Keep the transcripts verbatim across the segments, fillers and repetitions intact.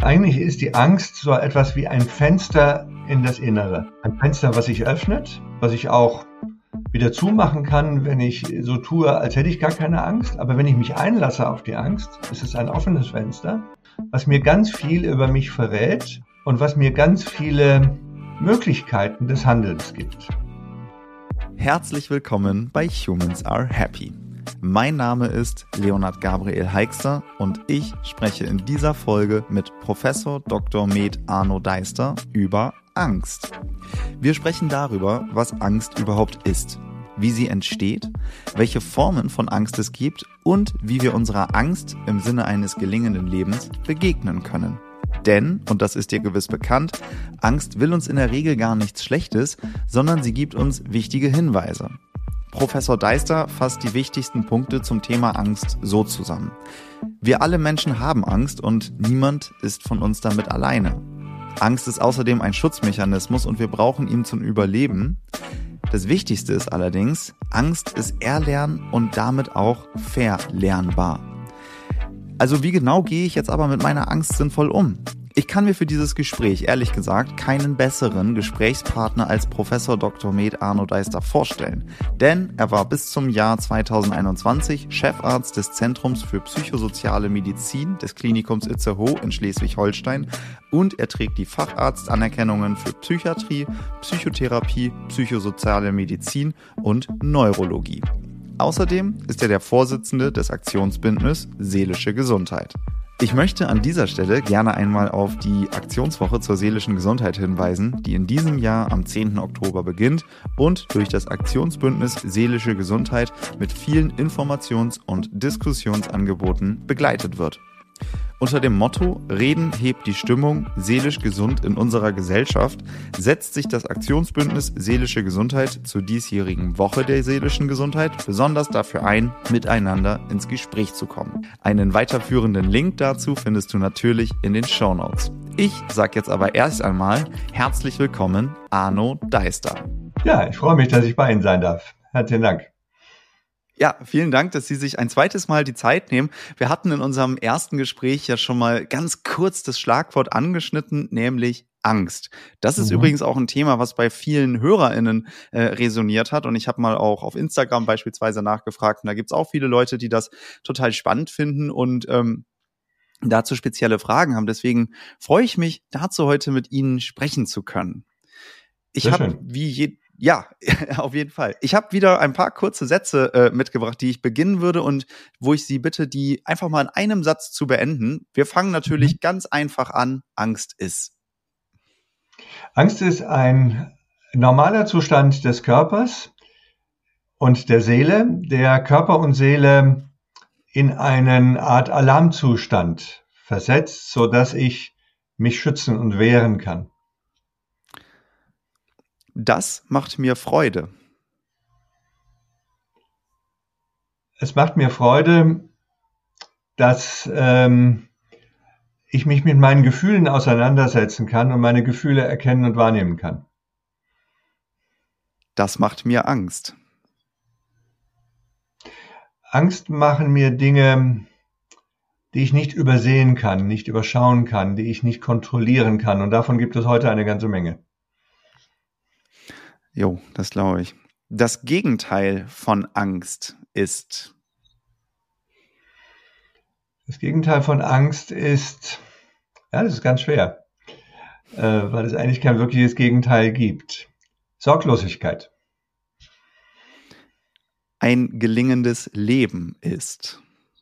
Eigentlich ist die Angst so etwas wie ein Fenster in das Innere. Ein Fenster, was sich öffnet, was ich auch wieder zumachen kann, wenn ich so tue, als hätte ich gar keine Angst. Aber wenn ich mich einlasse auf die Angst, ist es ein offenes Fenster, was mir ganz viel über mich verrät und was mir ganz viele Möglichkeiten des Handelns gibt. Herzlich willkommen bei Humans Are Happy. Mein Name ist Leonhard Gabriel Heixter und ich spreche in dieser Folge mit Professor Doktor med. Arno Deister über Angst. Wir sprechen darüber, was Angst überhaupt ist, wie sie entsteht, welche Formen von Angst es gibt und wie wir unserer Angst im Sinne eines gelingenden Lebens begegnen können. Denn, und das ist dir gewiss bekannt, Angst will uns in der Regel gar nichts Schlechtes, sondern sie gibt uns wichtige Hinweise. Professor Deister fasst die wichtigsten Punkte zum Thema Angst so zusammen. Wir alle Menschen haben Angst und niemand ist von uns damit alleine. Angst ist außerdem ein Schutzmechanismus und wir brauchen ihn zum Überleben. Das Wichtigste ist allerdings, Angst ist erlern- und damit auch verlernbar. Also wie genau gehe ich jetzt aber mit meiner Angst sinnvoll um? Ich kann mir für dieses Gespräch, ehrlich gesagt, keinen besseren Gesprächspartner als Professor Doktor med. Arno Deister vorstellen. Denn er war bis zum Jahr zweitausendeinundzwanzig Chefarzt des Zentrums für psychosoziale Medizin des Klinikums Itzehoe in Schleswig-Holstein und er trägt die Facharztanerkennungen für Psychiatrie, Psychotherapie, psychosoziale Medizin und Neurologie. Außerdem ist er der Vorsitzende des Aktionsbündnisses Seelische Gesundheit. Ich möchte an dieser Stelle gerne einmal auf die Aktionswoche zur seelischen Gesundheit hinweisen, die in diesem Jahr am zehnten Oktober beginnt und durch das Aktionsbündnis Seelische Gesundheit mit vielen Informations- und Diskussionsangeboten begleitet wird. Unter dem Motto Reden hebt die Stimmung, seelisch gesund in unserer Gesellschaft setzt sich das Aktionsbündnis Seelische Gesundheit zur diesjährigen Woche der seelischen Gesundheit besonders dafür ein, miteinander ins Gespräch zu kommen. Einen weiterführenden Link dazu findest du natürlich in den Shownotes. Ich sage jetzt aber erst einmal herzlich willkommen, Arno Deister. Ja, ich freue mich, dass ich bei Ihnen sein darf. Herzlichen Dank. Ja, vielen Dank, dass Sie sich ein zweites Mal die Zeit nehmen. Wir hatten in unserem ersten Gespräch ja schon mal ganz kurz das Schlagwort angeschnitten, nämlich Angst. Das ist mhm. übrigens auch ein Thema, was bei vielen HörerInnen äh, resoniert hat. Und ich habe mal auch auf Instagram beispielsweise nachgefragt. Und da gibt's auch viele Leute, die das total spannend finden und ähm, dazu spezielle Fragen haben. Deswegen freue ich mich, dazu heute mit Ihnen sprechen zu können. Ich habe wie je Ja, auf jeden Fall. Ich habe wieder ein paar kurze Sätze äh, mitgebracht, die ich beginnen würde und wo ich Sie bitte, die einfach mal in einem Satz zu beenden. Wir fangen natürlich ganz einfach an. Angst ist. Angst ist ein normaler Zustand des Körpers und der Seele, der Körper und Seele in eine Art Alarmzustand versetzt, sodass ich mich schützen und wehren kann. Das macht mir Freude. Es macht mir Freude, dass ähm, ich mich mit meinen Gefühlen auseinandersetzen kann und meine Gefühle erkennen und wahrnehmen kann. Das macht mir Angst. Angst machen mir Dinge, die ich nicht übersehen kann, nicht überschauen kann, die ich nicht kontrollieren kann. Und davon gibt es heute eine ganze Menge. Jo, das glaube ich. Das Gegenteil von Angst ist? Das Gegenteil von Angst ist, ja, das ist ganz schwer, äh, weil es eigentlich kein wirkliches Gegenteil gibt. Sorglosigkeit. Ein gelingendes Leben ist?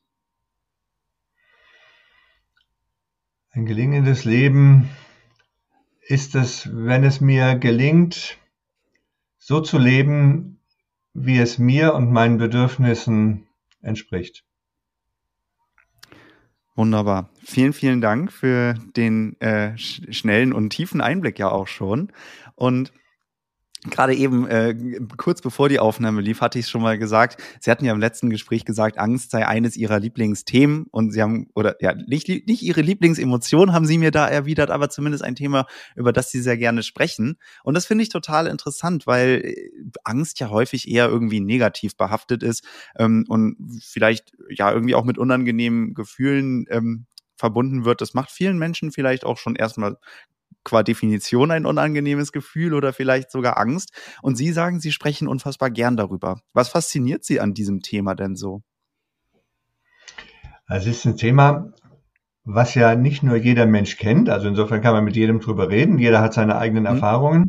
Ein gelingendes Leben ist es, wenn es mir gelingt, so zu leben, wie es mir und meinen Bedürfnissen entspricht. Wunderbar. Vielen, vielen Dank für den äh, sch- schnellen und tiefen Einblick ja auch schon. Und gerade eben, äh, kurz bevor die Aufnahme lief, hatte ich es schon mal gesagt. Sie hatten ja im letzten Gespräch gesagt, Angst sei eines Ihrer Lieblingsthemen. Und Sie haben, oder ja, nicht, nicht Ihre Lieblingsemotion haben Sie mir da erwidert, aber zumindest ein Thema, über das Sie sehr gerne sprechen. Und das finde ich total interessant, weil Angst ja häufig eher irgendwie negativ behaftet ist ähm, und vielleicht ja irgendwie auch mit unangenehmen Gefühlen ähm, verbunden wird. Das macht vielen Menschen vielleicht auch schon erstmal qua Definition ein unangenehmes Gefühl oder vielleicht sogar Angst. Und Sie sagen, Sie sprechen unfassbar gern darüber. Was fasziniert Sie an diesem Thema denn so? Also es ist ein Thema, was ja nicht nur jeder Mensch kennt. Also insofern kann man mit jedem drüber reden. Jeder hat seine eigenen Hm? Erfahrungen,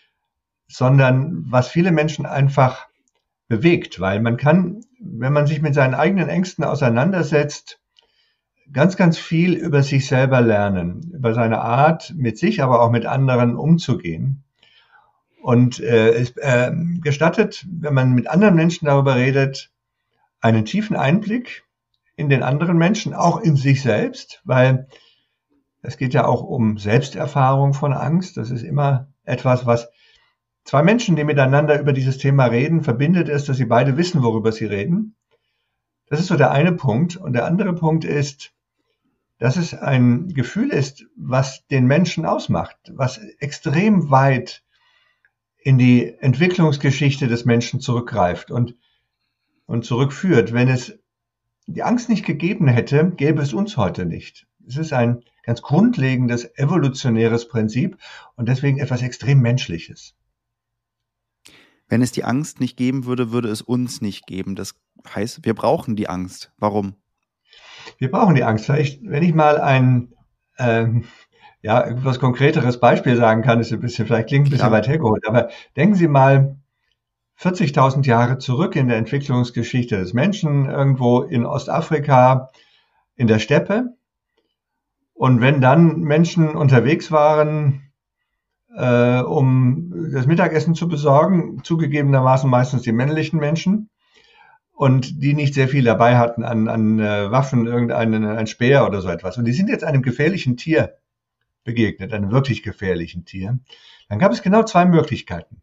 sondern was viele Menschen einfach bewegt, weil man kann, wenn man sich mit seinen eigenen Ängsten auseinandersetzt, ganz, ganz viel über sich selber lernen, über seine Art, mit sich, aber auch mit anderen umzugehen. Und äh, es äh, gestattet, wenn man mit anderen Menschen darüber redet, einen tiefen Einblick in den anderen Menschen, auch in sich selbst, weil es geht ja auch um Selbsterfahrung von Angst. Das ist immer etwas, was zwei Menschen, die miteinander über dieses Thema reden, verbindet ist, dass sie beide wissen, worüber sie reden. Das ist so der eine Punkt. Und der andere Punkt ist, dass es ein Gefühl ist, was den Menschen ausmacht, was extrem weit in die Entwicklungsgeschichte des Menschen zurückgreift und, und zurückführt. Wenn es die Angst nicht gegeben hätte, gäbe es uns heute nicht. Es ist ein ganz grundlegendes evolutionäres Prinzip und deswegen etwas extrem Menschliches. Wenn es die Angst nicht geben würde, würde es uns nicht geben. Das heißt, wir brauchen die Angst. Warum? Wir brauchen die Angst. Vielleicht, wenn ich mal ein ähm, ja, etwas konkreteres Beispiel sagen kann, ist ein bisschen, vielleicht klingt ein bisschen Klar. weit hergeholt, aber denken Sie mal vierzigtausend Jahre zurück in der Entwicklungsgeschichte des Menschen, irgendwo in Ostafrika, in der Steppe. Und wenn dann Menschen unterwegs waren, äh, um das Mittagessen zu besorgen, zugegebenermaßen meistens die männlichen Menschen, und die nicht sehr viel dabei hatten an, an äh, Waffen, irgendeinen ein Speer oder so etwas. Und die sind jetzt einem gefährlichen Tier begegnet, einem wirklich gefährlichen Tier. Dann gab es genau zwei Möglichkeiten.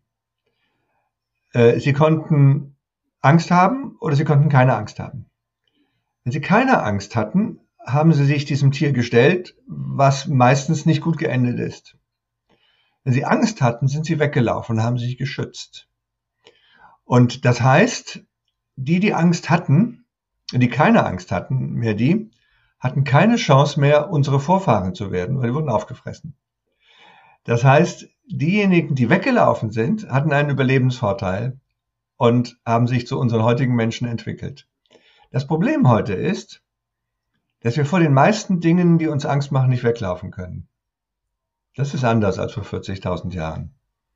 Äh, sie konnten Angst haben oder sie konnten keine Angst haben. Wenn sie keine Angst hatten, haben sie sich diesem Tier gestellt, was meistens nicht gut geendet ist. Wenn sie Angst hatten, sind sie weggelaufen und haben sich geschützt. Und das heißt, die, die Angst hatten, die keine Angst hatten, mehr die, hatten keine Chance mehr, unsere Vorfahren zu werden, weil die wurden aufgefressen. Das heißt, diejenigen, die weggelaufen sind, hatten einen Überlebensvorteil und haben sich zu unseren heutigen Menschen entwickelt. Das Problem heute ist, dass wir vor den meisten Dingen, die uns Angst machen, nicht weglaufen können. Das ist anders als vor vierzigtausend Jahren.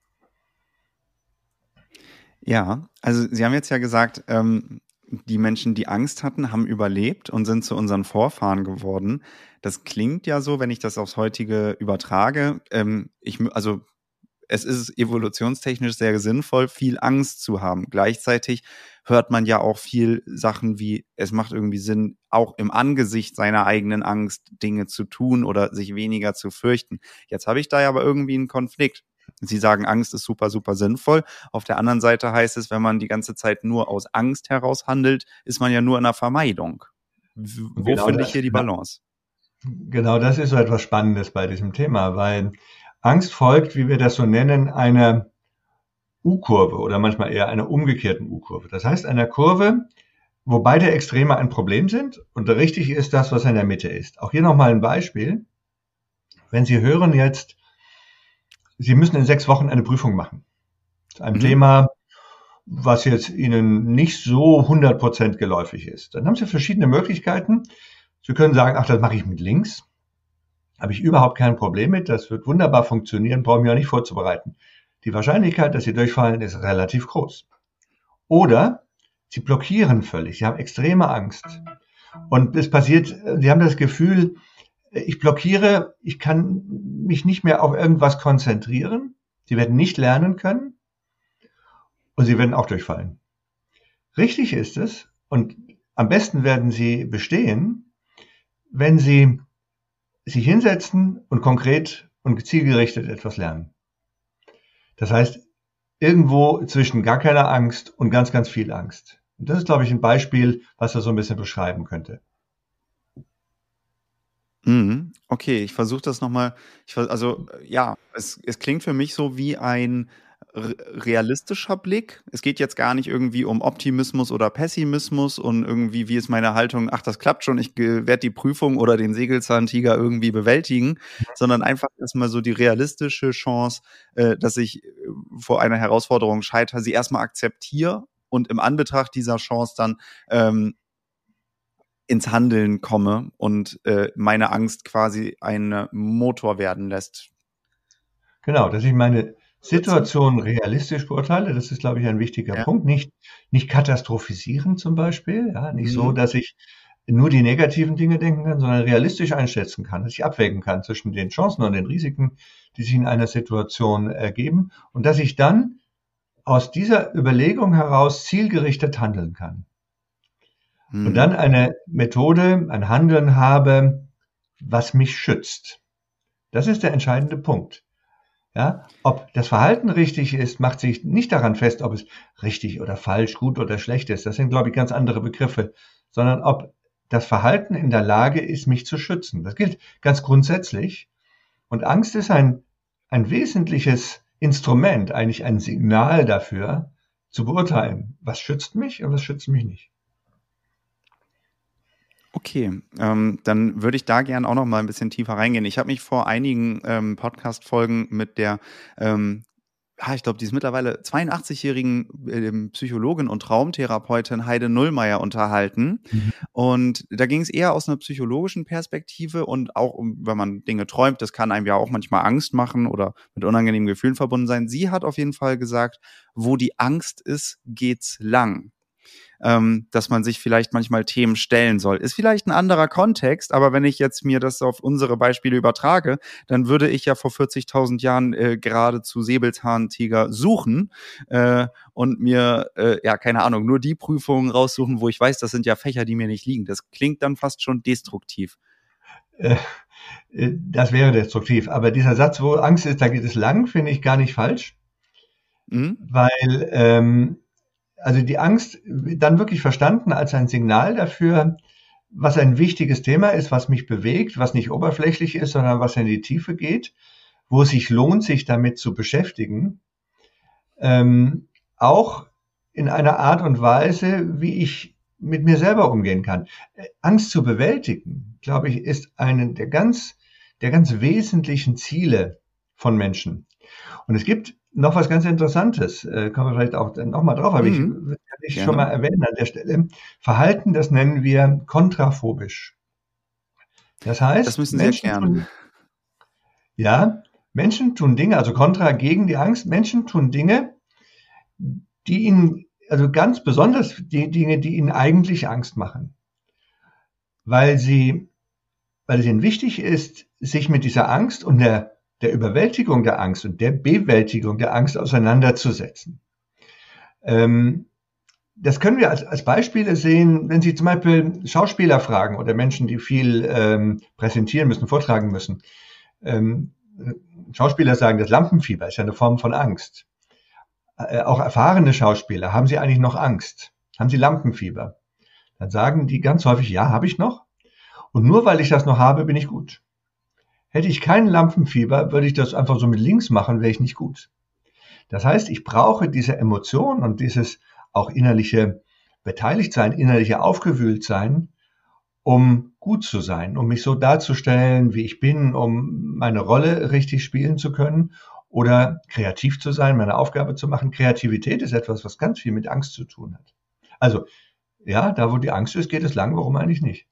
Ja, also Sie haben jetzt ja gesagt, ähm, die Menschen, die Angst hatten, haben überlebt und sind zu unseren Vorfahren geworden. Das klingt ja so, wenn ich das aufs Heutige übertrage. Ähm, ich, also es ist evolutionstechnisch sehr sinnvoll, viel Angst zu haben. Gleichzeitig hört man ja auch viel Sachen wie, es macht irgendwie Sinn, auch im Angesicht seiner eigenen Angst Dinge zu tun oder sich weniger zu fürchten. Jetzt habe ich da ja aber irgendwie einen Konflikt. Sie sagen, Angst ist super, super sinnvoll. Auf der anderen Seite heißt es, wenn man die ganze Zeit nur aus Angst heraus handelt, ist man ja nur in der Vermeidung. W- Wo Genau finde das, ich hier die Balance? Genau das ist so etwas Spannendes bei diesem Thema, weil Angst folgt, wie wir das so nennen, einer U-Kurve oder manchmal eher einer umgekehrten U-Kurve. Das heißt, einer Kurve, wo beide Extreme ein Problem sind und richtig ist das, was in der Mitte ist. Auch hier nochmal ein Beispiel. Wenn Sie hören jetzt, Sie müssen in sechs Wochen eine Prüfung machen. Zu einem Mhm. Thema, was jetzt Ihnen nicht so hundert Prozent geläufig ist. Dann haben Sie verschiedene Möglichkeiten. Sie können sagen, ach, das mache ich mit links. Habe ich überhaupt kein Problem mit. Das wird wunderbar funktionieren, brauche ich mich auch nicht vorzubereiten. Die Wahrscheinlichkeit, dass Sie durchfallen, ist relativ groß. Oder Sie blockieren völlig. Sie haben extreme Angst. Und es passiert, Sie haben das Gefühl, ich blockiere, ich kann mich nicht mehr auf irgendwas konzentrieren. Sie werden nicht lernen können und Sie werden auch durchfallen. Richtig ist es und am besten werden Sie bestehen, wenn Sie sich hinsetzen und konkret und zielgerichtet etwas lernen. Das heißt, irgendwo zwischen gar keiner Angst und ganz, ganz viel Angst. Und das ist, glaube ich, ein Beispiel, was das so ein bisschen beschreiben könnte. Mhm. Okay, ich versuche das nochmal. Ich, vers- also äh, ja, es, es klingt für mich so wie ein r- realistischer Blick. Es geht jetzt gar nicht irgendwie um Optimismus oder Pessimismus und irgendwie, wie ist meine Haltung, ach, das klappt schon, ich werde die Prüfung oder den Säbelzahntiger irgendwie bewältigen, sondern einfach erstmal so die realistische Chance, äh, dass ich äh, vor einer Herausforderung scheitere, sie erstmal akzeptiere und im Anbetracht dieser Chance dann ähm, ins Handeln komme und äh, meine Angst quasi einen Motor werden lässt. Genau, dass ich meine Situation realistisch beurteile, das ist, glaube ich, ein wichtiger Ja. Punkt. Nicht, nicht katastrophisieren zum Beispiel, ja, nicht Mhm. so, dass ich nur die negativen Dinge denken kann, sondern realistisch einschätzen kann, dass ich abwägen kann zwischen den Chancen und den Risiken, die sich in einer Situation ergeben und dass ich dann aus dieser Überlegung heraus zielgerichtet handeln kann. Mhm. Und dann eine Methode, ein Handeln habe, was mich schützt. Das ist der entscheidende Punkt. Ja, ob das Verhalten richtig ist, macht sich nicht daran fest, ob es richtig oder falsch, gut oder schlecht ist. Das sind, glaube ich, ganz andere Begriffe, sondern ob das Verhalten in der Lage ist, mich zu schützen. Das gilt ganz grundsätzlich. Und Angst ist ein, ein wesentliches Instrument, eigentlich ein Signal dafür, zu beurteilen, was schützt mich und was schützt mich nicht. Okay, ähm, dann würde ich da gerne auch noch mal ein bisschen tiefer reingehen. Ich habe mich vor einigen ähm, Podcast-Folgen mit der, ähm, ja, ich glaube, die ist mittlerweile zweiundachtzig-jährigen ähm, Psychologin und Traumtherapeutin Heide Nullmeier unterhalten. Mhm. Und da ging es eher aus einer psychologischen Perspektive und auch, um, wenn man Dinge träumt, das kann einem ja auch manchmal Angst machen oder mit unangenehmen Gefühlen verbunden sein. Sie hat auf jeden Fall gesagt, wo die Angst ist, geht's lang. Ähm, dass man sich vielleicht manchmal Themen stellen soll. Ist vielleicht ein anderer Kontext, aber wenn ich jetzt mir das auf unsere Beispiele übertrage, dann würde ich ja vor vierzigtausend Jahren äh, geradezu Säbelzahntiger suchen äh, und mir, äh, ja, keine Ahnung, nur die Prüfungen raussuchen, wo ich weiß, das sind ja Fächer, die mir nicht liegen. Das klingt dann fast schon destruktiv. Äh, Das wäre destruktiv. Aber dieser Satz, wo Angst ist, da geht es lang, finde ich gar nicht falsch, Mhm. weil ähm, also die Angst dann wirklich verstanden als ein Signal dafür, was ein wichtiges Thema ist, was mich bewegt, was nicht oberflächlich ist, sondern was in die Tiefe geht, wo es sich lohnt, sich damit zu beschäftigen. Ähm, auch in einer Art und Weise, wie ich mit mir selber umgehen kann. Angst zu bewältigen, glaube ich, ist eine der ganz, der ganz wesentlichen Ziele von Menschen. Und es gibt noch was ganz Interessantes, äh, kommen wir vielleicht auch noch mal drauf, aber ich Mhm. kann ich Gerne. schon mal erwähnen an der Stelle. Verhalten, das nennen wir kontraphobisch. Das heißt, Das müssen Sie Menschen erklären. tun, ja, Menschen tun Dinge, also kontra gegen die Angst, Menschen tun Dinge, die ihnen, also ganz besonders die Dinge, die ihnen eigentlich Angst machen. Weil sie, weil es ihnen wichtig ist, sich mit dieser Angst und der, der Überwältigung der Angst und der Bewältigung der Angst auseinanderzusetzen. Ähm, das können wir als, als Beispiele sehen, wenn Sie zum Beispiel Schauspieler fragen oder Menschen, die viel ähm, präsentieren müssen, vortragen müssen. Ähm, Schauspieler sagen, das Lampenfieber ist ja eine Form von Angst. Äh, auch erfahrene Schauspieler, haben Sie eigentlich noch Angst? Haben Sie Lampenfieber? Dann sagen die ganz häufig, ja, habe ich noch. Und nur weil ich das noch habe, bin ich gut. Hätte ich kein Lampenfieber, würde ich das einfach so mit links machen, wäre ich nicht gut. Das heißt, ich brauche diese Emotion und dieses auch innerliche Beteiligtsein, innerliche Aufgewühltsein, um gut zu sein, um mich so darzustellen, wie ich bin, um meine Rolle richtig spielen zu können oder kreativ zu sein, meine Aufgabe zu machen. Kreativität ist etwas, was ganz viel mit Angst zu tun hat. Also, ja, da wo die Angst ist, geht es lang, warum eigentlich nicht?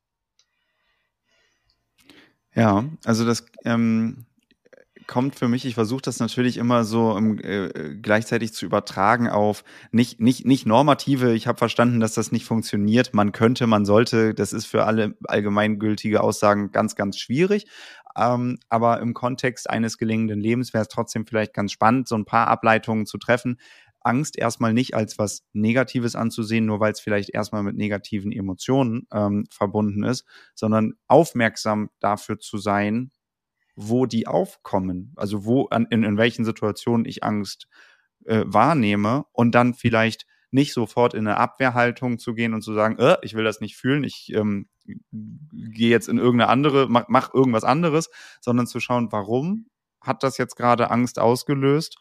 Ja, also das ähm, kommt für mich, ich versuche das natürlich immer so ähm, äh, gleichzeitig zu übertragen auf nicht, nicht, nicht normative, ich habe verstanden, dass das nicht funktioniert, man könnte, man sollte, das ist für alle allgemeingültige Aussagen ganz, ganz schwierig, ähm, aber im Kontext eines gelingenden Lebens wäre es trotzdem vielleicht ganz spannend, so ein paar Ableitungen zu treffen, Angst erstmal nicht als was Negatives anzusehen, nur weil es vielleicht erstmal mit negativen Emotionen ähm, verbunden ist, sondern aufmerksam dafür zu sein, wo die aufkommen, also wo an, in, in welchen Situationen ich Angst äh, wahrnehme und dann vielleicht nicht sofort in eine Abwehrhaltung zu gehen und zu sagen, äh, ich will das nicht fühlen, ich ähm, gehe jetzt in irgendeine andere, mach, mach irgendwas anderes, sondern zu schauen, warum hat das jetzt gerade Angst ausgelöst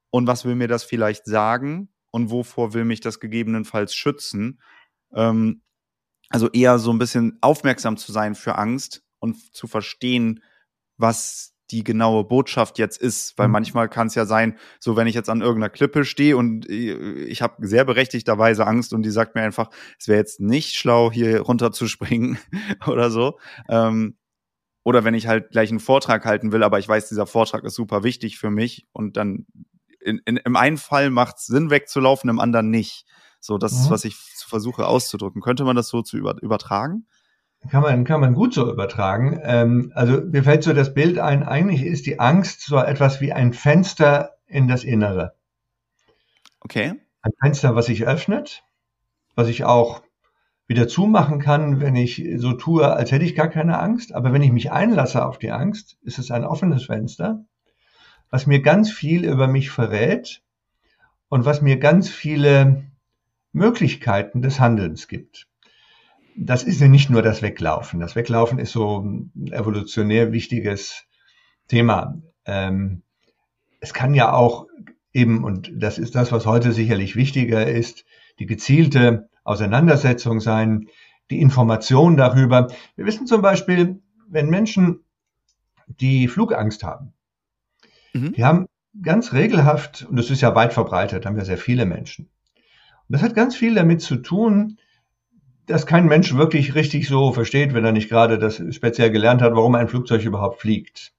und was will mir das vielleicht sagen und wovor will mich das gegebenenfalls schützen. Ähm, also eher so ein bisschen aufmerksam zu sein für Angst und zu verstehen, was die genaue Botschaft jetzt ist, weil Mhm. manchmal kann es ja sein, so wenn ich jetzt an irgendeiner Klippe stehe und ich habe sehr berechtigterweise Angst und die sagt mir einfach, es wäre jetzt nicht schlau, hier runterzuspringen oder so. Ähm, oder wenn ich halt gleich einen Vortrag halten will, aber ich weiß, dieser Vortrag ist super wichtig für mich und dann in, in, im einen Fall macht es Sinn, wegzulaufen, im anderen nicht. So, das ist, Mhm. was ich versuche auszudrücken. Könnte man das so zu über, übertragen? Kann man, kann man gut so übertragen. Ähm, also mir fällt so das Bild ein, eigentlich ist die Angst so etwas wie ein Fenster in das Innere. Okay. Ein Fenster, was sich öffnet, was ich auch wieder zumachen kann, wenn ich so tue, als hätte ich gar keine Angst. Aber wenn ich mich einlasse auf die Angst, ist es ein offenes Fenster, was mir ganz viel über mich verrät und was mir ganz viele Möglichkeiten des Handelns gibt. Das ist ja nicht nur das Weglaufen. Das Weglaufen ist so ein evolutionär wichtiges Thema. Ähm, es kann ja auch eben, und das ist das, was heute sicherlich wichtiger ist, die gezielte Auseinandersetzung sein, die Information darüber. Wir wissen zum Beispiel, wenn Menschen, die Flugangst haben, Mhm. die haben ganz regelhaft, und das ist ja weit verbreitet, haben ja sehr viele Menschen. Und das hat ganz viel damit zu tun, dass kein Mensch wirklich richtig so versteht, wenn er nicht gerade das speziell gelernt hat, warum ein Flugzeug überhaupt fliegt.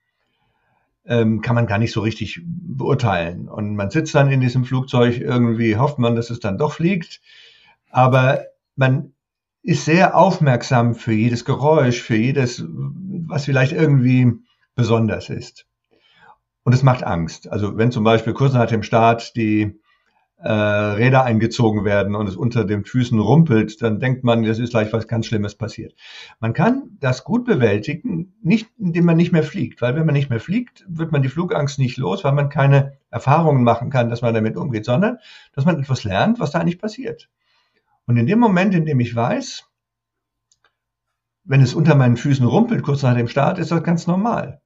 Ähm, kann man gar nicht so richtig beurteilen. Und man sitzt dann in diesem Flugzeug, irgendwie hofft man, dass es dann doch fliegt. Aber man ist sehr aufmerksam für jedes Geräusch, für jedes, was vielleicht irgendwie besonders ist. Und es macht Angst. Also wenn zum Beispiel kurz nach dem Start die äh, Räder eingezogen werden und es unter den Füßen rumpelt, dann denkt man, das ist gleich was ganz Schlimmes passiert. Man kann das gut bewältigen, nicht indem man nicht mehr fliegt, weil wenn man nicht mehr fliegt, wird man die Flugangst nicht los, weil man keine Erfahrungen machen kann, dass man damit umgeht, sondern dass man etwas lernt, was da eigentlich passiert. Und in dem Moment, in dem ich weiß, wenn es unter meinen Füßen rumpelt, kurz nach dem Start, ist das ganz normal.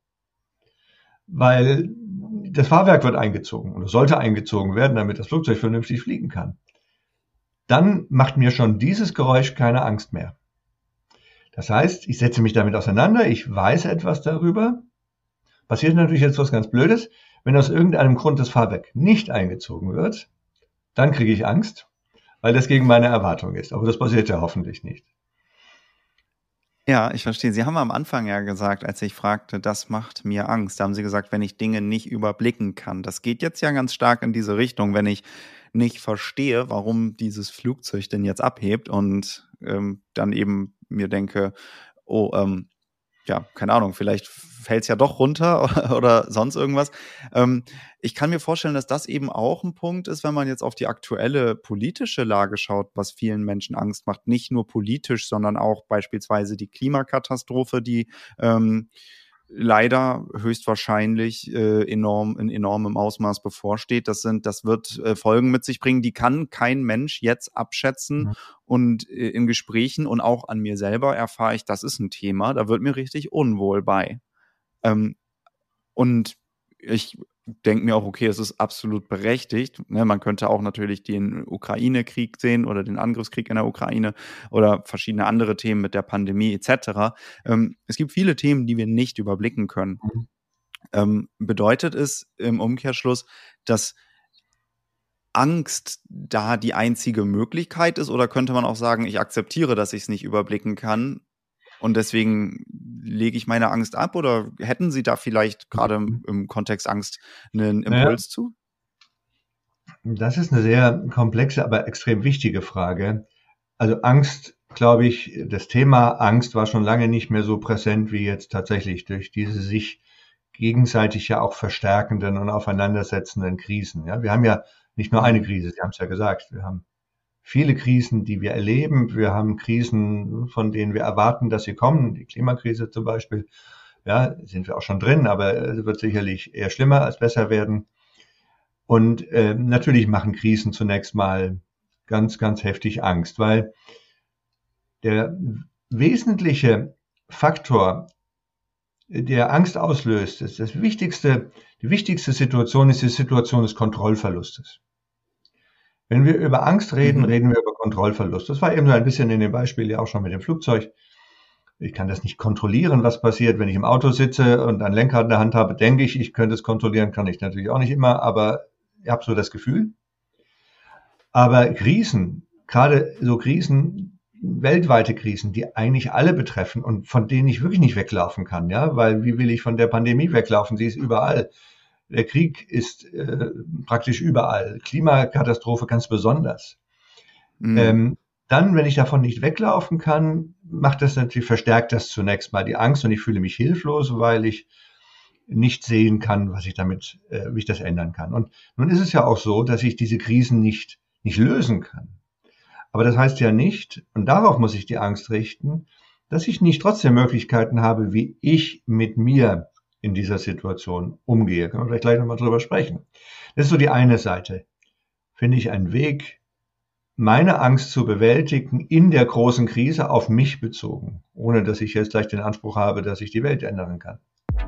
Weil das Fahrwerk wird eingezogen oder sollte eingezogen werden, damit das Flugzeug vernünftig fliegen kann. Dann macht mir schon dieses Geräusch keine Angst mehr. Das heißt, ich setze mich damit auseinander, ich weiß etwas darüber. Passiert natürlich jetzt was ganz Blödes. Wenn aus irgendeinem Grund das Fahrwerk nicht eingezogen wird, dann kriege ich Angst, weil das gegen meine Erwartung ist. Aber das passiert ja hoffentlich nicht. Ja, ich verstehe. Sie haben am Anfang ja gesagt, als ich fragte, das macht mir Angst. Da haben Sie gesagt, wenn ich Dinge nicht überblicken kann. Das geht jetzt ja ganz stark in diese Richtung, wenn ich nicht verstehe, warum dieses Flugzeug denn jetzt abhebt und ähm, dann eben mir denke, oh, ähm, ja, keine Ahnung, vielleicht fällt es ja doch runter oder sonst irgendwas. Ähm, ich kann mir vorstellen, dass das eben auch ein Punkt ist, wenn man jetzt auf die aktuelle politische Lage schaut, was vielen Menschen Angst macht. Nicht nur politisch, sondern auch beispielsweise die Klimakatastrophe, die ähm, leider höchstwahrscheinlich äh, enorm in enormem Ausmaß bevorsteht. Das sind, das wird äh, Folgen mit sich bringen, die kann kein Mensch jetzt abschätzen. Mhm. Und äh, in Gesprächen und auch an mir selber erfahre ich, das ist ein Thema, da wird mir richtig unwohl bei. Ähm, und ich denke mir auch, okay, es ist absolut berechtigt. Ne? Man könnte auch natürlich den Ukraine-Krieg sehen oder den Angriffskrieg in der Ukraine oder verschiedene andere Themen mit der Pandemie et cetera. Ähm, es gibt viele Themen, die wir nicht überblicken können. Mhm. Ähm, bedeutet es im Umkehrschluss, dass Angst da die einzige Möglichkeit ist, oder könnte man auch sagen, ich akzeptiere, dass ich es nicht überblicken kann und deswegen lege ich meine Angst ab, oder hätten Sie da vielleicht gerade im, im Kontext Angst einen Naja, Impuls zu? das ist eine sehr komplexe, aber extrem wichtige Frage. Also Angst, glaube ich, das Thema Angst war schon lange nicht mehr so präsent wie jetzt tatsächlich durch diese sich gegenseitig ja auch verstärkenden und aufeinandersetzenden Krisen. Ja, wir haben ja nicht nur eine Mhm. Krise, Sie haben es ja gesagt, wir haben viele Krisen, die wir erleben. Wir haben Krisen, von denen wir erwarten, dass sie kommen. Die Klimakrise zum Beispiel, ja, sind wir auch schon drin, aber es wird sicherlich eher schlimmer als besser werden. Und äh, natürlich machen Krisen zunächst mal ganz, ganz heftig Angst, weil der wesentliche Faktor der Angst auslöst, das, das wichtigste, die wichtigste Situation ist die Situation des Kontrollverlustes. Wenn wir über Angst reden, mhm. reden wir über Kontrollverlust. Das war eben so ein bisschen in dem Beispiel ja auch schon mit dem Flugzeug. Ich kann das nicht kontrollieren, was passiert, wenn ich im Auto sitze und ein Lenkrad in der Hand habe, denke ich, ich könnte es kontrollieren, kann ich natürlich auch nicht immer, aber ich habe so das Gefühl. Aber Krisen, gerade so Krisen, weltweite Krisen, die eigentlich alle betreffen und von denen ich wirklich nicht weglaufen kann, ja, weil wie will ich von der Pandemie weglaufen? Sie ist überall. Der Krieg ist äh, praktisch überall. Klimakatastrophe ganz besonders. Mhm. Ähm, Dann, wenn ich davon nicht weglaufen kann, macht das natürlich, verstärkt das zunächst mal die Angst und ich fühle mich hilflos, weil ich nicht sehen kann, was ich damit, äh, wie ich das ändern kann. Und nun ist es ja auch so, dass ich diese Krisen nicht, nicht lösen kann. Aber das heißt ja nicht, und darauf muss ich die Angst richten, dass ich nicht trotzdem Möglichkeiten habe, wie ich mit mir in dieser Situation umgehe. Können wir vielleicht gleich nochmal drüber sprechen. Das ist so die eine Seite. Finde ich einen Weg, meine Angst zu bewältigen in der großen Krise auf mich bezogen, ohne dass ich jetzt gleich den Anspruch habe, dass ich die Welt ändern kann.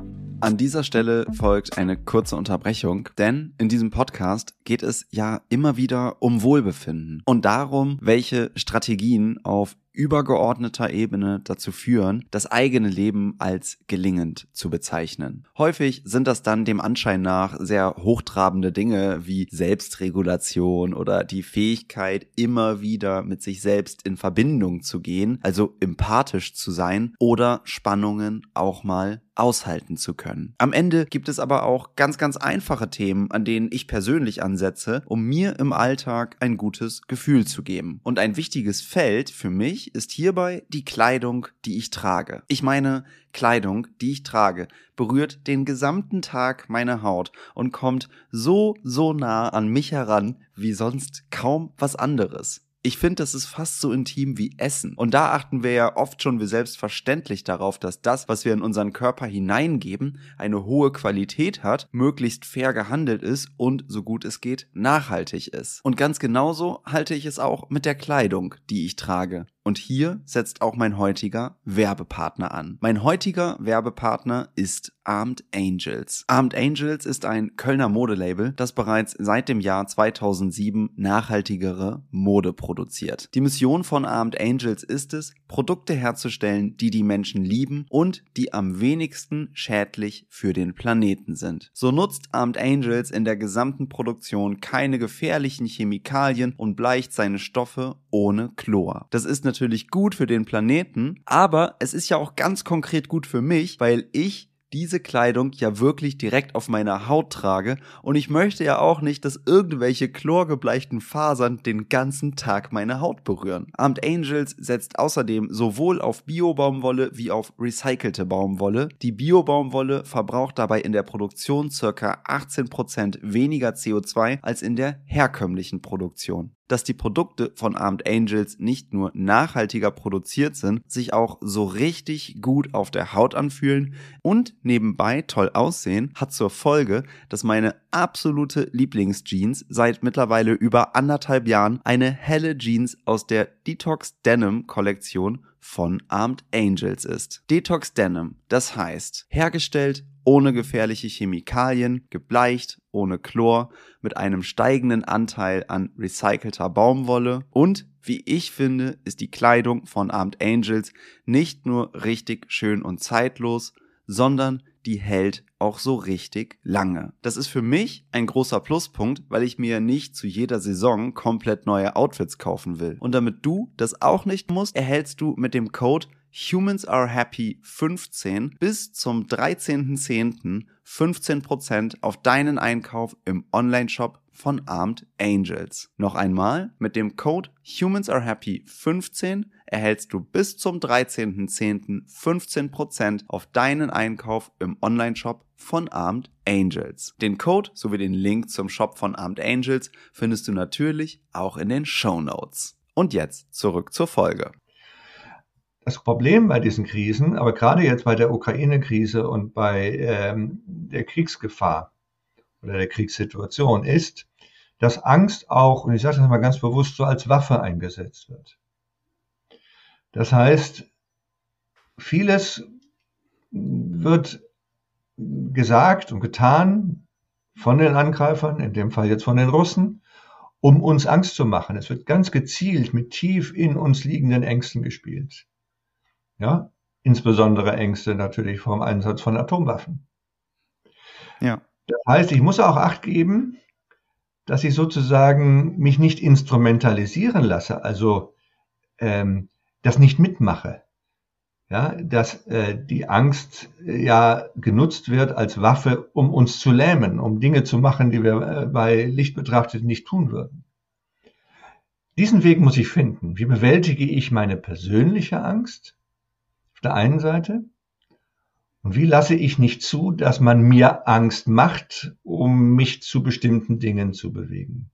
An dieser Stelle folgt eine kurze Unterbrechung, denn in diesem Podcast geht es ja immer wieder um Wohlbefinden und darum, welche Strategien auf übergeordneter Ebene dazu führen, das eigene Leben als gelingend zu bezeichnen. Häufig sind das dann dem Anschein nach sehr hochtrabende Dinge wie Selbstregulation oder die Fähigkeit, immer wieder mit sich selbst in Verbindung zu gehen, also empathisch zu sein oder Spannungen auch mal aushalten zu können. Am Ende gibt es aber auch ganz, ganz einfache Themen, an denen ich persönlich ansetze, um mir im Alltag ein gutes Gefühl zu geben. Und ein wichtiges Feld für mich ist hierbei die Kleidung, die ich trage. Ich meine, Kleidung, die ich trage, berührt den gesamten Tag meine Haut und kommt so, so nah an mich heran wie sonst kaum was anderes. Ich finde, das ist fast so intim wie Essen. Und da achten wir ja oft schon wie selbstverständlich darauf, dass das, was wir in unseren Körper hineingeben, eine hohe Qualität hat, möglichst fair gehandelt ist und, so gut es geht, nachhaltig ist. Und ganz genauso halte ich es auch mit der Kleidung, die ich trage. Und hier setzt auch mein heutiger Werbepartner an. Mein heutiger Werbepartner ist Armed Angels. Armed Angels ist ein Kölner Modelabel, das bereits seit dem Jahr zweitausendsieben nachhaltigere Mode produziert. Die Mission von Armed Angels ist es, Produkte herzustellen, die die Menschen lieben und die am wenigsten schädlich für den Planeten sind. So nutzt Armed Angels in der gesamten Produktion keine gefährlichen Chemikalien und bleicht seine Stoffe ohne Chlor. Das ist natürlich gut für den Planeten, aber es ist ja auch ganz konkret gut für mich, weil ich diese Kleidung ja wirklich direkt auf meiner Haut trage und ich möchte ja auch nicht, dass irgendwelche chlorgebleichten Fasern den ganzen Tag meine Haut berühren. Armed Angels setzt außerdem sowohl auf Bio-Baumwolle wie auf recycelte Baumwolle. Die Bio-Baumwolle verbraucht dabei in der Produktion ca. achtzehn Prozent weniger C O zwei als in der herkömmlichen Produktion. Dass die Produkte von Armed Angels nicht nur nachhaltiger produziert sind, sich auch so richtig gut auf der Haut anfühlen und nebenbei toll aussehen, hat zur Folge, dass meine absolute Lieblingsjeans seit mittlerweile über anderthalb Jahren eine helle Jeans aus der Detox Denim Kollektion von Armed Angels ist. Detox Denim, das heißt, hergestellt ohne gefährliche Chemikalien, gebleicht, ohne Chlor, mit einem steigenden Anteil an recycelter Baumwolle und, wie ich finde, ist die Kleidung von Armed Angels nicht nur richtig schön und zeitlos, sondern die hält auch so richtig lange. Das ist für mich ein großer Pluspunkt, weil ich mir nicht zu jeder Saison komplett neue Outfits kaufen will. Und damit du das auch nicht musst, erhältst du mit dem Code Humans Are Happy fünfzehn bis zum dreizehnten zehnten fünfzehn Prozent auf deinen Einkauf im Onlineshop von Armed Angels. Noch einmal, mit dem Code Humans Are Happy fünfzehn erhältst du bis zum dreizehnten zehnten fünfzehn Prozent auf deinen Einkauf im Onlineshop von Armed Angels. Den Code sowie den Link zum Shop von Armed Angels findest du natürlich auch in den Shownotes. Und jetzt zurück zur Folge. Das Problem bei diesen Krisen, aber gerade jetzt bei der Ukraine-Krise und bei ähm, der Kriegsgefahr oder der Kriegssituation ist, dass Angst auch, und ich sage das mal ganz bewusst, so als Waffe eingesetzt wird. Das heißt, vieles wird gesagt und getan von den Angreifern, in dem Fall jetzt von den Russen, um uns Angst zu machen. Es wird ganz gezielt mit tief in uns liegenden Ängsten gespielt. Ja, insbesondere Ängste natürlich vor dem Einsatz von Atomwaffen. Ja. Das heißt, ich muss auch Acht geben, dass ich sozusagen mich nicht instrumentalisieren lasse, also ähm, das nicht mitmache. Ja, dass äh, die Angst äh, ja genutzt wird als Waffe, um uns zu lähmen, um Dinge zu machen, die wir äh, bei Licht betrachtet nicht tun würden. Diesen Weg muss ich finden. Wie bewältige ich meine persönliche Angst auf der einen Seite? Und wie lasse ich nicht zu, dass man mir Angst macht, um mich zu bestimmten Dingen zu bewegen?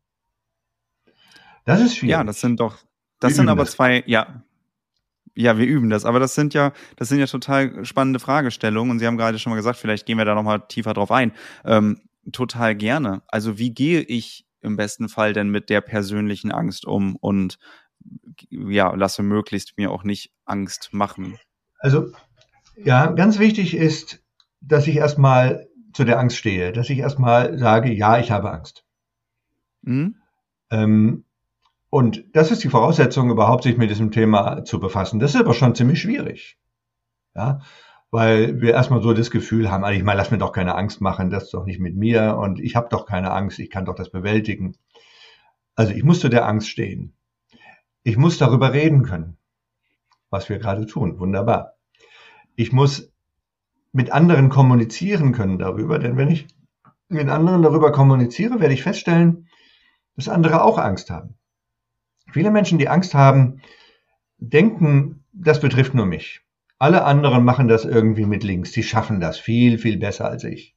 Das ist schwierig. Ja, das sind doch, das sind aber zwei, ja, ja, wir üben das, aber das sind ja, das sind ja total spannende Fragestellungen und Sie haben gerade schon mal gesagt, vielleicht gehen wir da nochmal tiefer drauf ein. Ähm, total gerne. Also wie gehe ich im besten Fall denn mit der persönlichen Angst um und ja, lasse möglichst mir auch nicht Angst machen? Also ja, ganz wichtig ist, dass ich erstmal zu der Angst stehe, dass ich erstmal sage, ja, ich habe Angst. Mhm. Ähm, und das ist die Voraussetzung, überhaupt sich mit diesem Thema zu befassen. Das ist aber schon ziemlich schwierig. Ja, weil wir erstmal so das Gefühl haben, ich meine, lass mir doch keine Angst machen, das ist doch nicht mit mir und ich habe doch keine Angst, ich kann doch das bewältigen. Also ich muss zu der Angst stehen. Ich muss darüber reden können, was wir gerade tun. Wunderbar. Ich muss mit anderen kommunizieren können darüber, denn wenn ich mit anderen darüber kommuniziere, werde ich feststellen, dass andere auch Angst haben. Viele Menschen, die Angst haben, denken, das betrifft nur mich. Alle anderen machen das irgendwie mit links. Die schaffen das viel, viel besser als ich.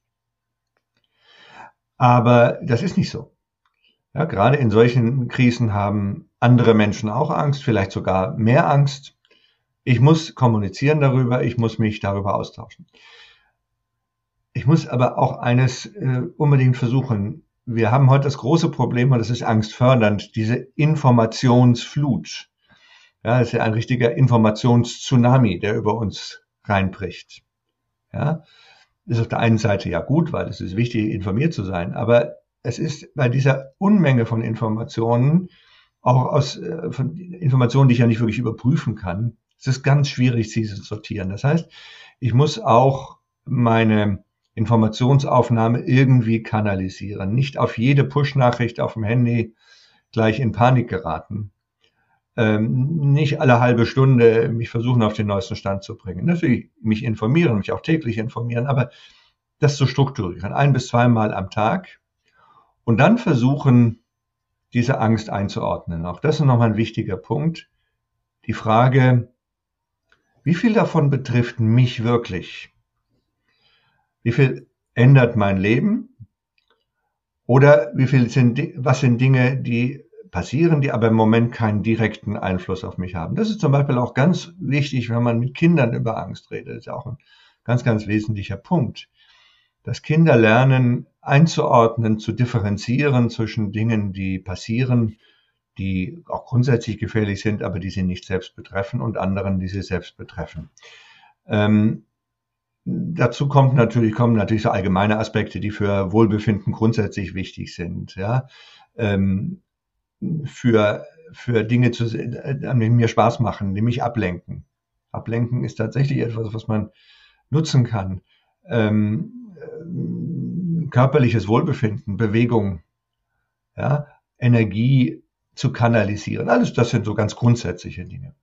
Aber das ist nicht so. Ja, gerade in solchen Krisen haben andere Menschen auch Angst, vielleicht sogar mehr Angst. Ich muss kommunizieren darüber, ich muss mich darüber austauschen. Ich muss aber auch eines äh, unbedingt versuchen. Wir haben heute das große Problem, und das ist angstfördernd, diese Informationsflut. Ja, das ist ja ein richtiger Informationstsunami, der über uns reinbricht. Ja, ist auf der einen Seite ja gut, weil es ist wichtig, informiert zu sein, aber es ist bei dieser Unmenge von Informationen, auch aus äh, von Informationen, die ich ja nicht wirklich überprüfen kann, es ist ganz schwierig, sie zu sortieren. Das heißt, ich muss auch meine Informationsaufnahme irgendwie kanalisieren, nicht auf jede Push-Nachricht auf dem Handy gleich in Panik geraten. Ähm, nicht alle halbe Stunde mich versuchen, auf den neuesten Stand zu bringen. Natürlich mich informieren, mich auch täglich informieren, aber das zu strukturieren, ein bis zweimal am Tag und dann versuchen, diese Angst einzuordnen. Auch das ist nochmal ein wichtiger Punkt. Die Frage, wie viel davon betrifft mich wirklich? Wie viel ändert mein Leben? Oder wie viel sind, was sind Dinge, die passieren, die aber im Moment keinen direkten Einfluss auf mich haben? Das ist zum Beispiel auch ganz wichtig, wenn man mit Kindern über Angst redet. Das ist auch ein ganz, ganz wesentlicher Punkt. Dass Kinder lernen, einzuordnen, zu differenzieren zwischen Dingen, die passieren, die auch grundsätzlich gefährlich sind, aber die sie nicht selbst betreffen und anderen, die sie selbst betreffen. Ähm, dazu kommt natürlich, kommen natürlich so allgemeine Aspekte, die für Wohlbefinden grundsätzlich wichtig sind, ja. Ähm, für, für Dinge, zu, an denen mir Spaß machen, die mich ablenken. Ablenken ist tatsächlich etwas, was man nutzen kann. Ähm, körperliches Wohlbefinden, Bewegung, ja, Energie zu kanalisieren. Alles das sind so ganz grundsätzliche Dinge.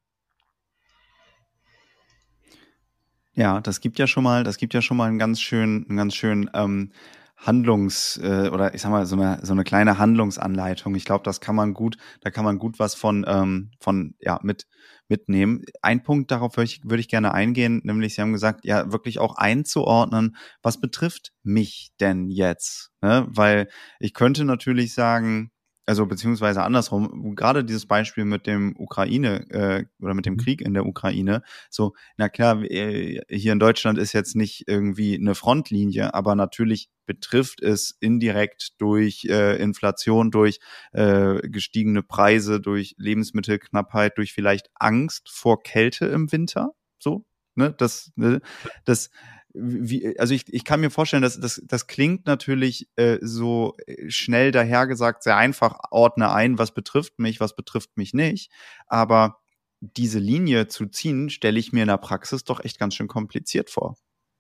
Ja, das gibt ja schon mal, das gibt ja schon mal einen ganz schönen, einen ganz schönen ähm, Handlungs- äh, oder ich sag mal so eine so eine kleine Handlungsanleitung. Ich glaube, das kann man gut, da kann man gut was von ähm, von ja mit mitnehmen. Ein Punkt, darauf würde ich, würde ich gerne eingehen, nämlich Sie haben gesagt, ja wirklich auch einzuordnen, was betrifft mich denn jetzt? Ne? Weil ich könnte natürlich sagen, also beziehungsweise andersrum, gerade dieses Beispiel mit dem Ukraine äh, oder mit dem Krieg in der Ukraine, so, na klar, äh, hier in Deutschland ist jetzt nicht irgendwie eine Frontlinie, aber natürlich betrifft es indirekt durch äh, Inflation, durch äh, gestiegene Preise, durch Lebensmittelknappheit, durch vielleicht Angst vor Kälte im Winter, so, ne, das, ne, das wie, also ich, ich kann mir vorstellen, dass das, das klingt natürlich äh, so schnell dahergesagt, sehr einfach, ordne ein, was betrifft mich, was betrifft mich nicht. Aber diese Linie zu ziehen, stelle ich mir in der Praxis doch echt ganz schön kompliziert vor.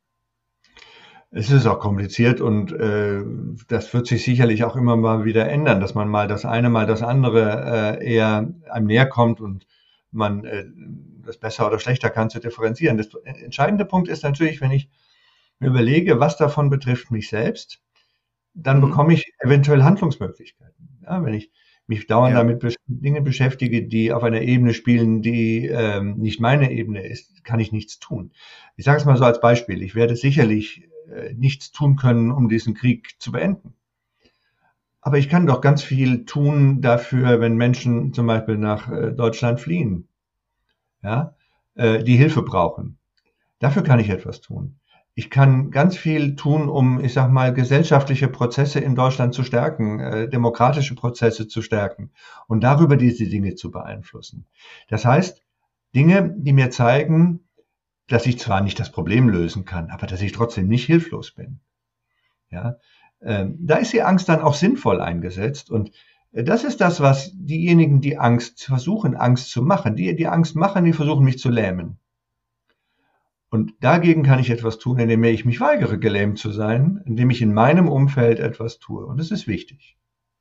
Es ist auch kompliziert und äh, das wird sich sicherlich auch immer mal wieder ändern, dass man mal das eine, mal das andere äh, eher einem näher kommt und man äh, das besser oder schlechter kann zu differenzieren. Das entscheidende Punkt ist natürlich, wenn ich mir überlege, was davon betrifft mich selbst, dann mhm. bekomme ich eventuell Handlungsmöglichkeiten. Ja, wenn ich mich dauernd ja. damit Dinge beschäftige, die auf einer Ebene spielen, die ähm, nicht meine Ebene ist, kann ich nichts tun. Ich sage es mal so als Beispiel. Ich werde sicherlich äh, nichts tun können, um diesen Krieg zu beenden. Aber ich kann doch ganz viel tun dafür, wenn Menschen zum Beispiel nach äh, Deutschland fliehen, ja, äh, die Hilfe brauchen. Dafür kann ich etwas tun. Ich kann ganz viel tun, um, ich sag mal, gesellschaftliche Prozesse in Deutschland zu stärken, äh, demokratische Prozesse zu stärken und darüber diese Dinge zu beeinflussen. Das heißt, Dinge, die mir zeigen, dass ich zwar nicht das Problem lösen kann, aber dass ich trotzdem nicht hilflos bin. Ja, ähm, da ist die Angst dann auch sinnvoll eingesetzt und äh, das ist das, was diejenigen, die Angst versuchen, Angst zu machen, die, die Angst machen, die versuchen, mich zu lähmen. Und dagegen kann ich etwas tun, indem ich mich weigere, gelähmt zu sein, indem ich in meinem Umfeld etwas tue. Und das ist wichtig.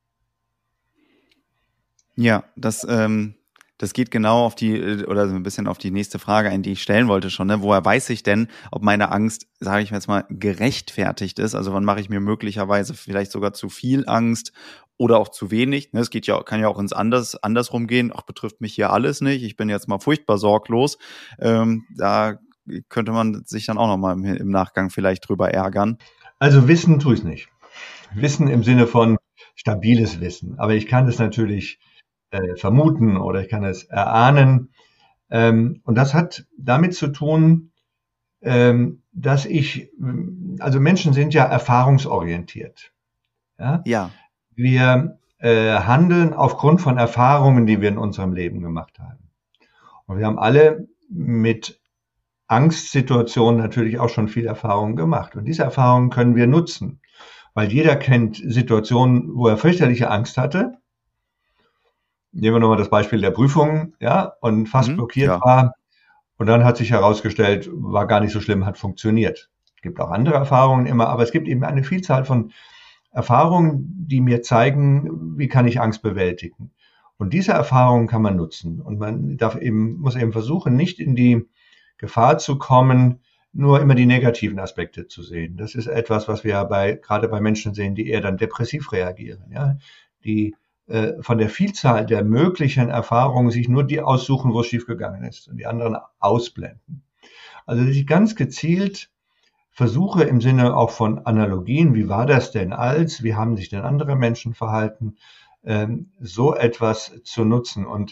Ja, das, ähm, das geht genau auf die, oder so ein bisschen auf die nächste Frage ein, die ich stellen wollte schon. Ne? Woher weiß ich denn, ob meine Angst, sage ich jetzt mal, gerechtfertigt ist? Also wann mache ich mir möglicherweise vielleicht sogar zu viel Angst oder auch zu wenig? Ne? Es geht ja, kann ja auch ins anders, andersrum gehen. Ach, betrifft mich hier alles nicht. Ich bin jetzt mal furchtbar sorglos. Ähm, da könnte man sich dann auch nochmal im, im Nachgang vielleicht drüber ärgern. Also wissen tue ich es nicht. Wissen im Sinne von stabiles Wissen. Aber ich kann es natürlich äh, vermuten oder ich kann es erahnen. Ähm, und das hat damit zu tun, ähm, dass ich, also Menschen sind ja erfahrungsorientiert. Ja. ja. Wir äh, handeln aufgrund von Erfahrungen, die wir in unserem Leben gemacht haben. Und wir haben alle mit Angstsituationen natürlich auch schon viel Erfahrung gemacht. Und diese Erfahrungen können wir nutzen, weil jeder kennt Situationen, wo er fürchterliche Angst hatte. Nehmen wir nochmal das Beispiel der Prüfung, ja, und fast mhm, blockiert ja. war. Und dann hat sich herausgestellt, war gar nicht so schlimm, hat funktioniert. Es gibt auch andere Erfahrungen immer, aber es gibt eben eine Vielzahl von Erfahrungen, die mir zeigen, wie kann ich Angst bewältigen. Und diese Erfahrungen kann man nutzen. Und man darf eben, muss eben versuchen, nicht in die Gefahr zu kommen, nur immer die negativen Aspekte zu sehen. Das ist etwas, was wir bei, gerade bei Menschen sehen, die eher dann depressiv reagieren, ja, die äh, von der Vielzahl der möglichen Erfahrungen sich nur die aussuchen, wo es schiefgegangen ist und die anderen ausblenden. Also dass ich ganz gezielt versuche im Sinne auch von Analogien, wie war das denn als, wie haben sich denn andere Menschen verhalten, ähm, so etwas zu nutzen. Und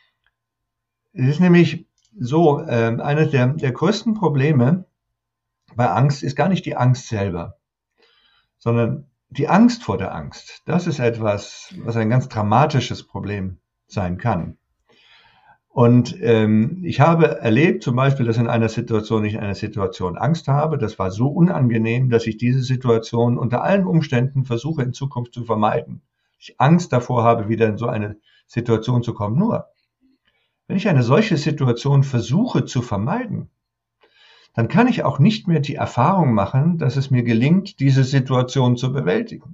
es ist nämlich so, äh, eines der, der größten Probleme bei Angst ist gar nicht die Angst selber, sondern die Angst vor der Angst. Das ist etwas, was ein ganz dramatisches Problem sein kann. Und ähm, ich habe erlebt zum Beispiel, dass in einer Situation ich in einer Situation Angst habe. Das war so unangenehm, dass ich diese Situation unter allen Umständen versuche in Zukunft zu vermeiden. Ich Angst davor habe, wieder in so eine Situation zu kommen. Nur, wenn ich eine solche Situation versuche zu vermeiden, dann kann ich auch nicht mehr die Erfahrung machen, dass es mir gelingt, diese Situation zu bewältigen.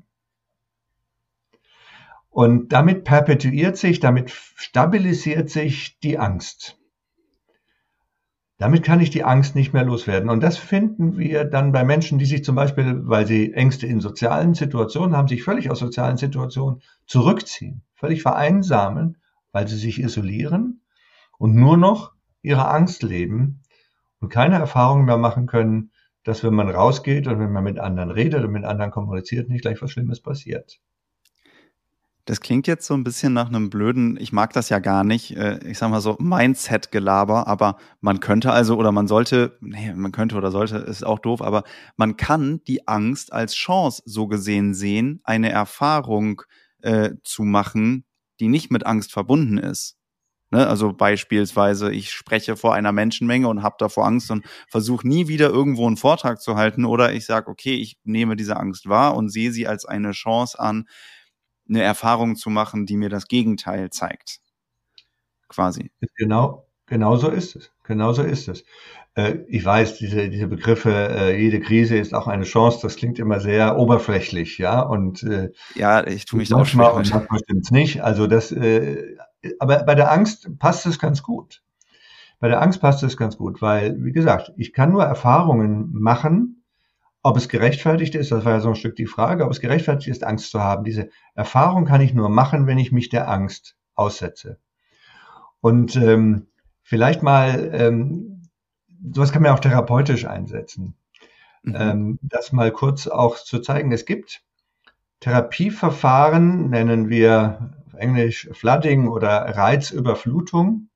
Und damit perpetuiert sich, damit stabilisiert sich die Angst. Damit kann ich die Angst nicht mehr loswerden. Und das finden wir dann bei Menschen, die sich zum Beispiel, weil sie Ängste in sozialen Situationen haben, sich völlig aus sozialen Situationen zurückziehen, völlig vereinsamen, weil sie sich isolieren und nur noch ihre Angst leben und keine Erfahrung mehr machen können, dass wenn man rausgeht und wenn man mit anderen redet und mit anderen kommuniziert, nicht gleich was Schlimmes passiert. Das klingt jetzt so ein bisschen nach einem blöden, ich mag das ja gar nicht, ich sag mal so Mindset-Gelaber, aber man könnte also oder man sollte, nee, man könnte oder sollte, ist auch doof, aber man kann die Angst als Chance so gesehen sehen, eine Erfahrung äh, zu machen, die nicht mit Angst verbunden ist. Ne? Also beispielsweise, ich spreche vor einer Menschenmenge und habe davor Angst und versuche nie wieder irgendwo einen Vortrag zu halten. Oder ich sage, okay, ich nehme diese Angst wahr und sehe sie als eine Chance an, eine Erfahrung zu machen, die mir das Gegenteil zeigt. Quasi. Genau, genau so ist es. Genau so ist es. Äh, ich weiß, diese, diese Begriffe, äh, jede Krise ist auch eine Chance, das klingt immer sehr oberflächlich, ja, und äh, ja, ich tue mich da auch manchmal, schwer und mit. manchmal stimmt's nicht. Also das, äh, aber bei der Angst passt es ganz gut. Bei der Angst passt es ganz gut, weil, wie gesagt, ich kann nur Erfahrungen machen, ob es gerechtfertigt ist, das war ja so ein Stück die Frage, ob es gerechtfertigt ist, Angst zu haben. Diese Erfahrung kann ich nur machen, wenn ich mich der Angst aussetze. Und ähm, vielleicht mal, ähm, sowas kann man auch therapeutisch einsetzen. Mhm. Ähm, das mal kurz auch zu zeigen. Es gibt Therapieverfahren, nennen wir auf Englisch Flooding oder Reizüberflutung,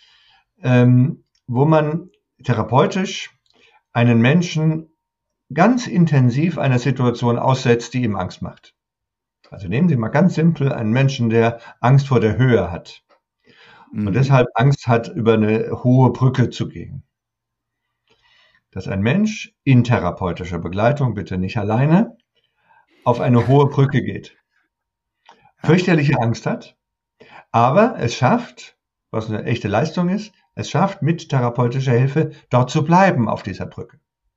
ähm, wo man therapeutisch einen Menschen ganz intensiv einer Situation aussetzt, die ihm Angst macht. Also nehmen Sie mal ganz simpel einen Menschen, der Angst vor der Höhe hat. Und mhm. deshalb Angst hat, über eine hohe Brücke zu gehen. Dass ein Mensch in therapeutischer Begleitung, bitte nicht alleine, auf eine hohe Brücke geht. Fürchterliche Angst hat, aber es schafft, was eine echte Leistung ist, es schafft mit therapeutischer Hilfe dort zu bleiben auf dieser Brücke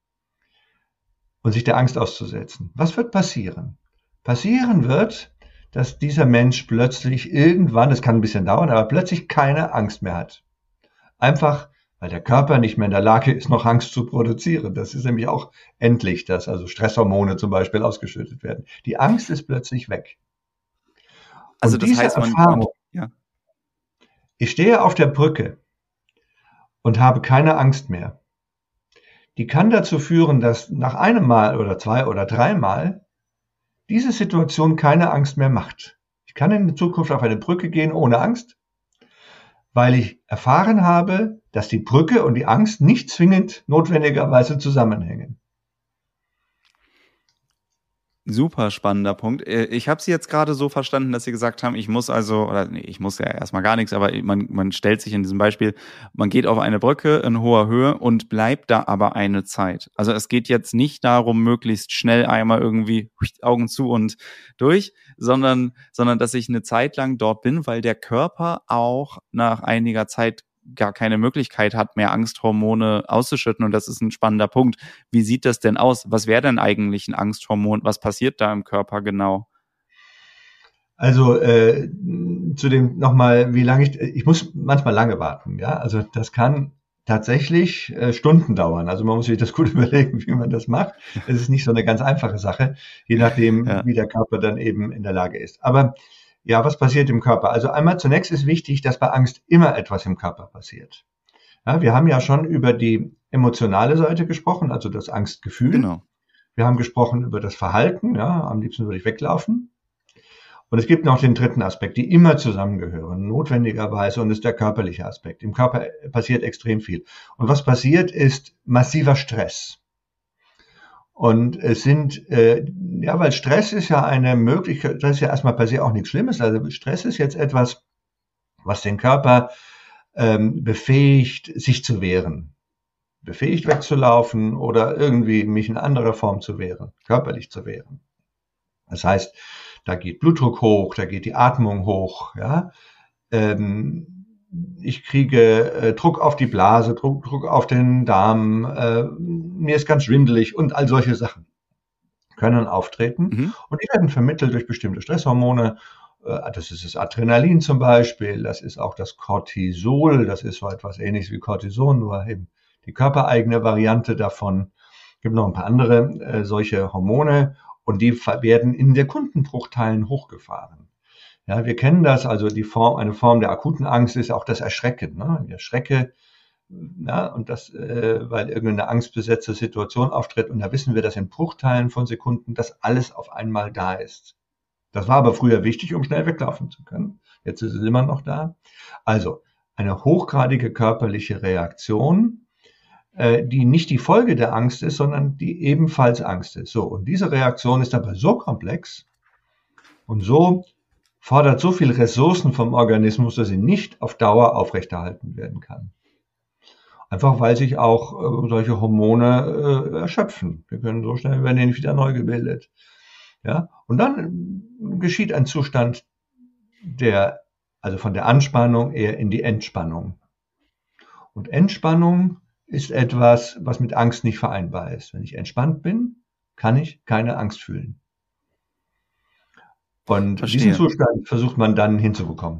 und sich der Angst auszusetzen. Was wird passieren? Passieren wird, dass dieser Mensch plötzlich irgendwann, das kann ein bisschen dauern, aber plötzlich keine Angst mehr hat. Einfach, weil der Körper nicht mehr in der Lage ist, noch Angst zu produzieren. Das ist nämlich auch endlich, dass also Stresshormone zum Beispiel ausgeschüttet werden. Die Angst ist plötzlich weg. Also und das diese heißt, man, Erfahrung, man ja. Ich stehe auf der Brücke und habe keine Angst mehr. Die kann dazu führen, dass nach einem Mal oder zwei oder dreimal diese Situation keine Angst mehr macht. Ich kann in Zukunft auf eine Brücke gehen ohne Angst, weil ich erfahren habe, dass die Brücke und die Angst nicht zwingend notwendigerweise zusammenhängen. Super spannender Punkt. Ich habe Sie jetzt gerade so verstanden, dass Sie gesagt haben, ich muss also, oder nee, ich muss ja erstmal gar nichts, aber man, man stellt sich in diesem Beispiel, man geht auf eine Brücke in hoher Höhe und bleibt da aber eine Zeit. Also es geht jetzt nicht darum, möglichst schnell einmal irgendwie Augen zu und durch, sondern, sondern dass ich eine Zeit lang dort bin, weil der Körper auch nach einiger Zeit gar keine Möglichkeit hat, mehr Angsthormone auszuschütten. Und das ist ein spannender Punkt. Wie sieht das denn aus? Was wäre denn eigentlich ein Angsthormon? Was passiert da im Körper genau? Also äh, zu dem nochmal, wie lange ich, ich muss manchmal lange warten. Ja, also das kann tatsächlich äh, Stunden dauern. Also man muss sich das gut überlegen, wie man das macht. Es ist nicht so eine ganz einfache Sache, je nachdem, ja. wie der Körper dann eben in der Lage ist. Aber ja, was passiert im Körper? Also einmal zunächst ist wichtig, dass bei Angst immer etwas im Körper passiert. Ja, wir haben ja schon über die emotionale Seite gesprochen, also das Angstgefühl. Genau. Wir haben gesprochen über das Verhalten, ja, am liebsten würde ich weglaufen. Und es gibt noch den dritten Aspekt, die immer zusammengehören, notwendigerweise, und das ist der körperliche Aspekt. Im Körper passiert extrem viel. Und was passiert, ist massiver Stress. Und es sind, äh, ja, weil Stress ist ja eine Möglichkeit, das ist ja erstmal per se auch nichts Schlimmes. Also Stress ist jetzt etwas, was den Körper ähm, befähigt, sich zu wehren. Befähigt wegzulaufen oder irgendwie mich in anderer Form zu wehren, körperlich zu wehren. Das heißt, da geht Blutdruck hoch, da geht die Atmung hoch, ja. Ähm, ich kriege äh, Druck auf die Blase, Druck, Druck auf den Darm, äh, mir ist ganz schwindelig und all solche Sachen können auftreten. Mhm. Und die werden vermittelt durch bestimmte Stresshormone. Äh, das ist das Adrenalin zum Beispiel, das ist auch das Cortisol, das ist so etwas Ähnliches wie Cortison, nur eben die körpereigene Variante davon. Es gibt noch ein paar andere äh, solche Hormone und die werden in Sekundenbruchteilen hochgefahren. Ja, wir kennen das, also die Form, eine Form der akuten Angst ist auch das Erschrecken. Ne? Ich erschrecke, ja, und das, äh, weil irgendeine angstbesetzte Situation auftritt. Und da wissen wir, dass in Bruchteilen von Sekunden das alles auf einmal da ist. Das war aber früher wichtig, um schnell weglaufen zu können. Jetzt ist es immer noch da. Also eine hochgradige körperliche Reaktion, äh, die nicht die Folge der Angst ist, sondern die ebenfalls Angst ist. So, und diese Reaktion ist aber so komplex und so fordert so viel Ressourcen vom Organismus, dass sie nicht auf Dauer aufrechterhalten werden kann. Einfach weil sich auch äh, solche Hormone äh, erschöpfen. Wir können so schnell werden die nicht wieder neu gebildet. Ja? Und dann geschieht ein Zustand, der also von der Anspannung eher in die Entspannung. Und Entspannung ist etwas, was mit Angst nicht vereinbar ist. Wenn ich entspannt bin, kann ich keine Angst fühlen. Und Verstehe. Diesen Zustand versucht man dann hinzubekommen.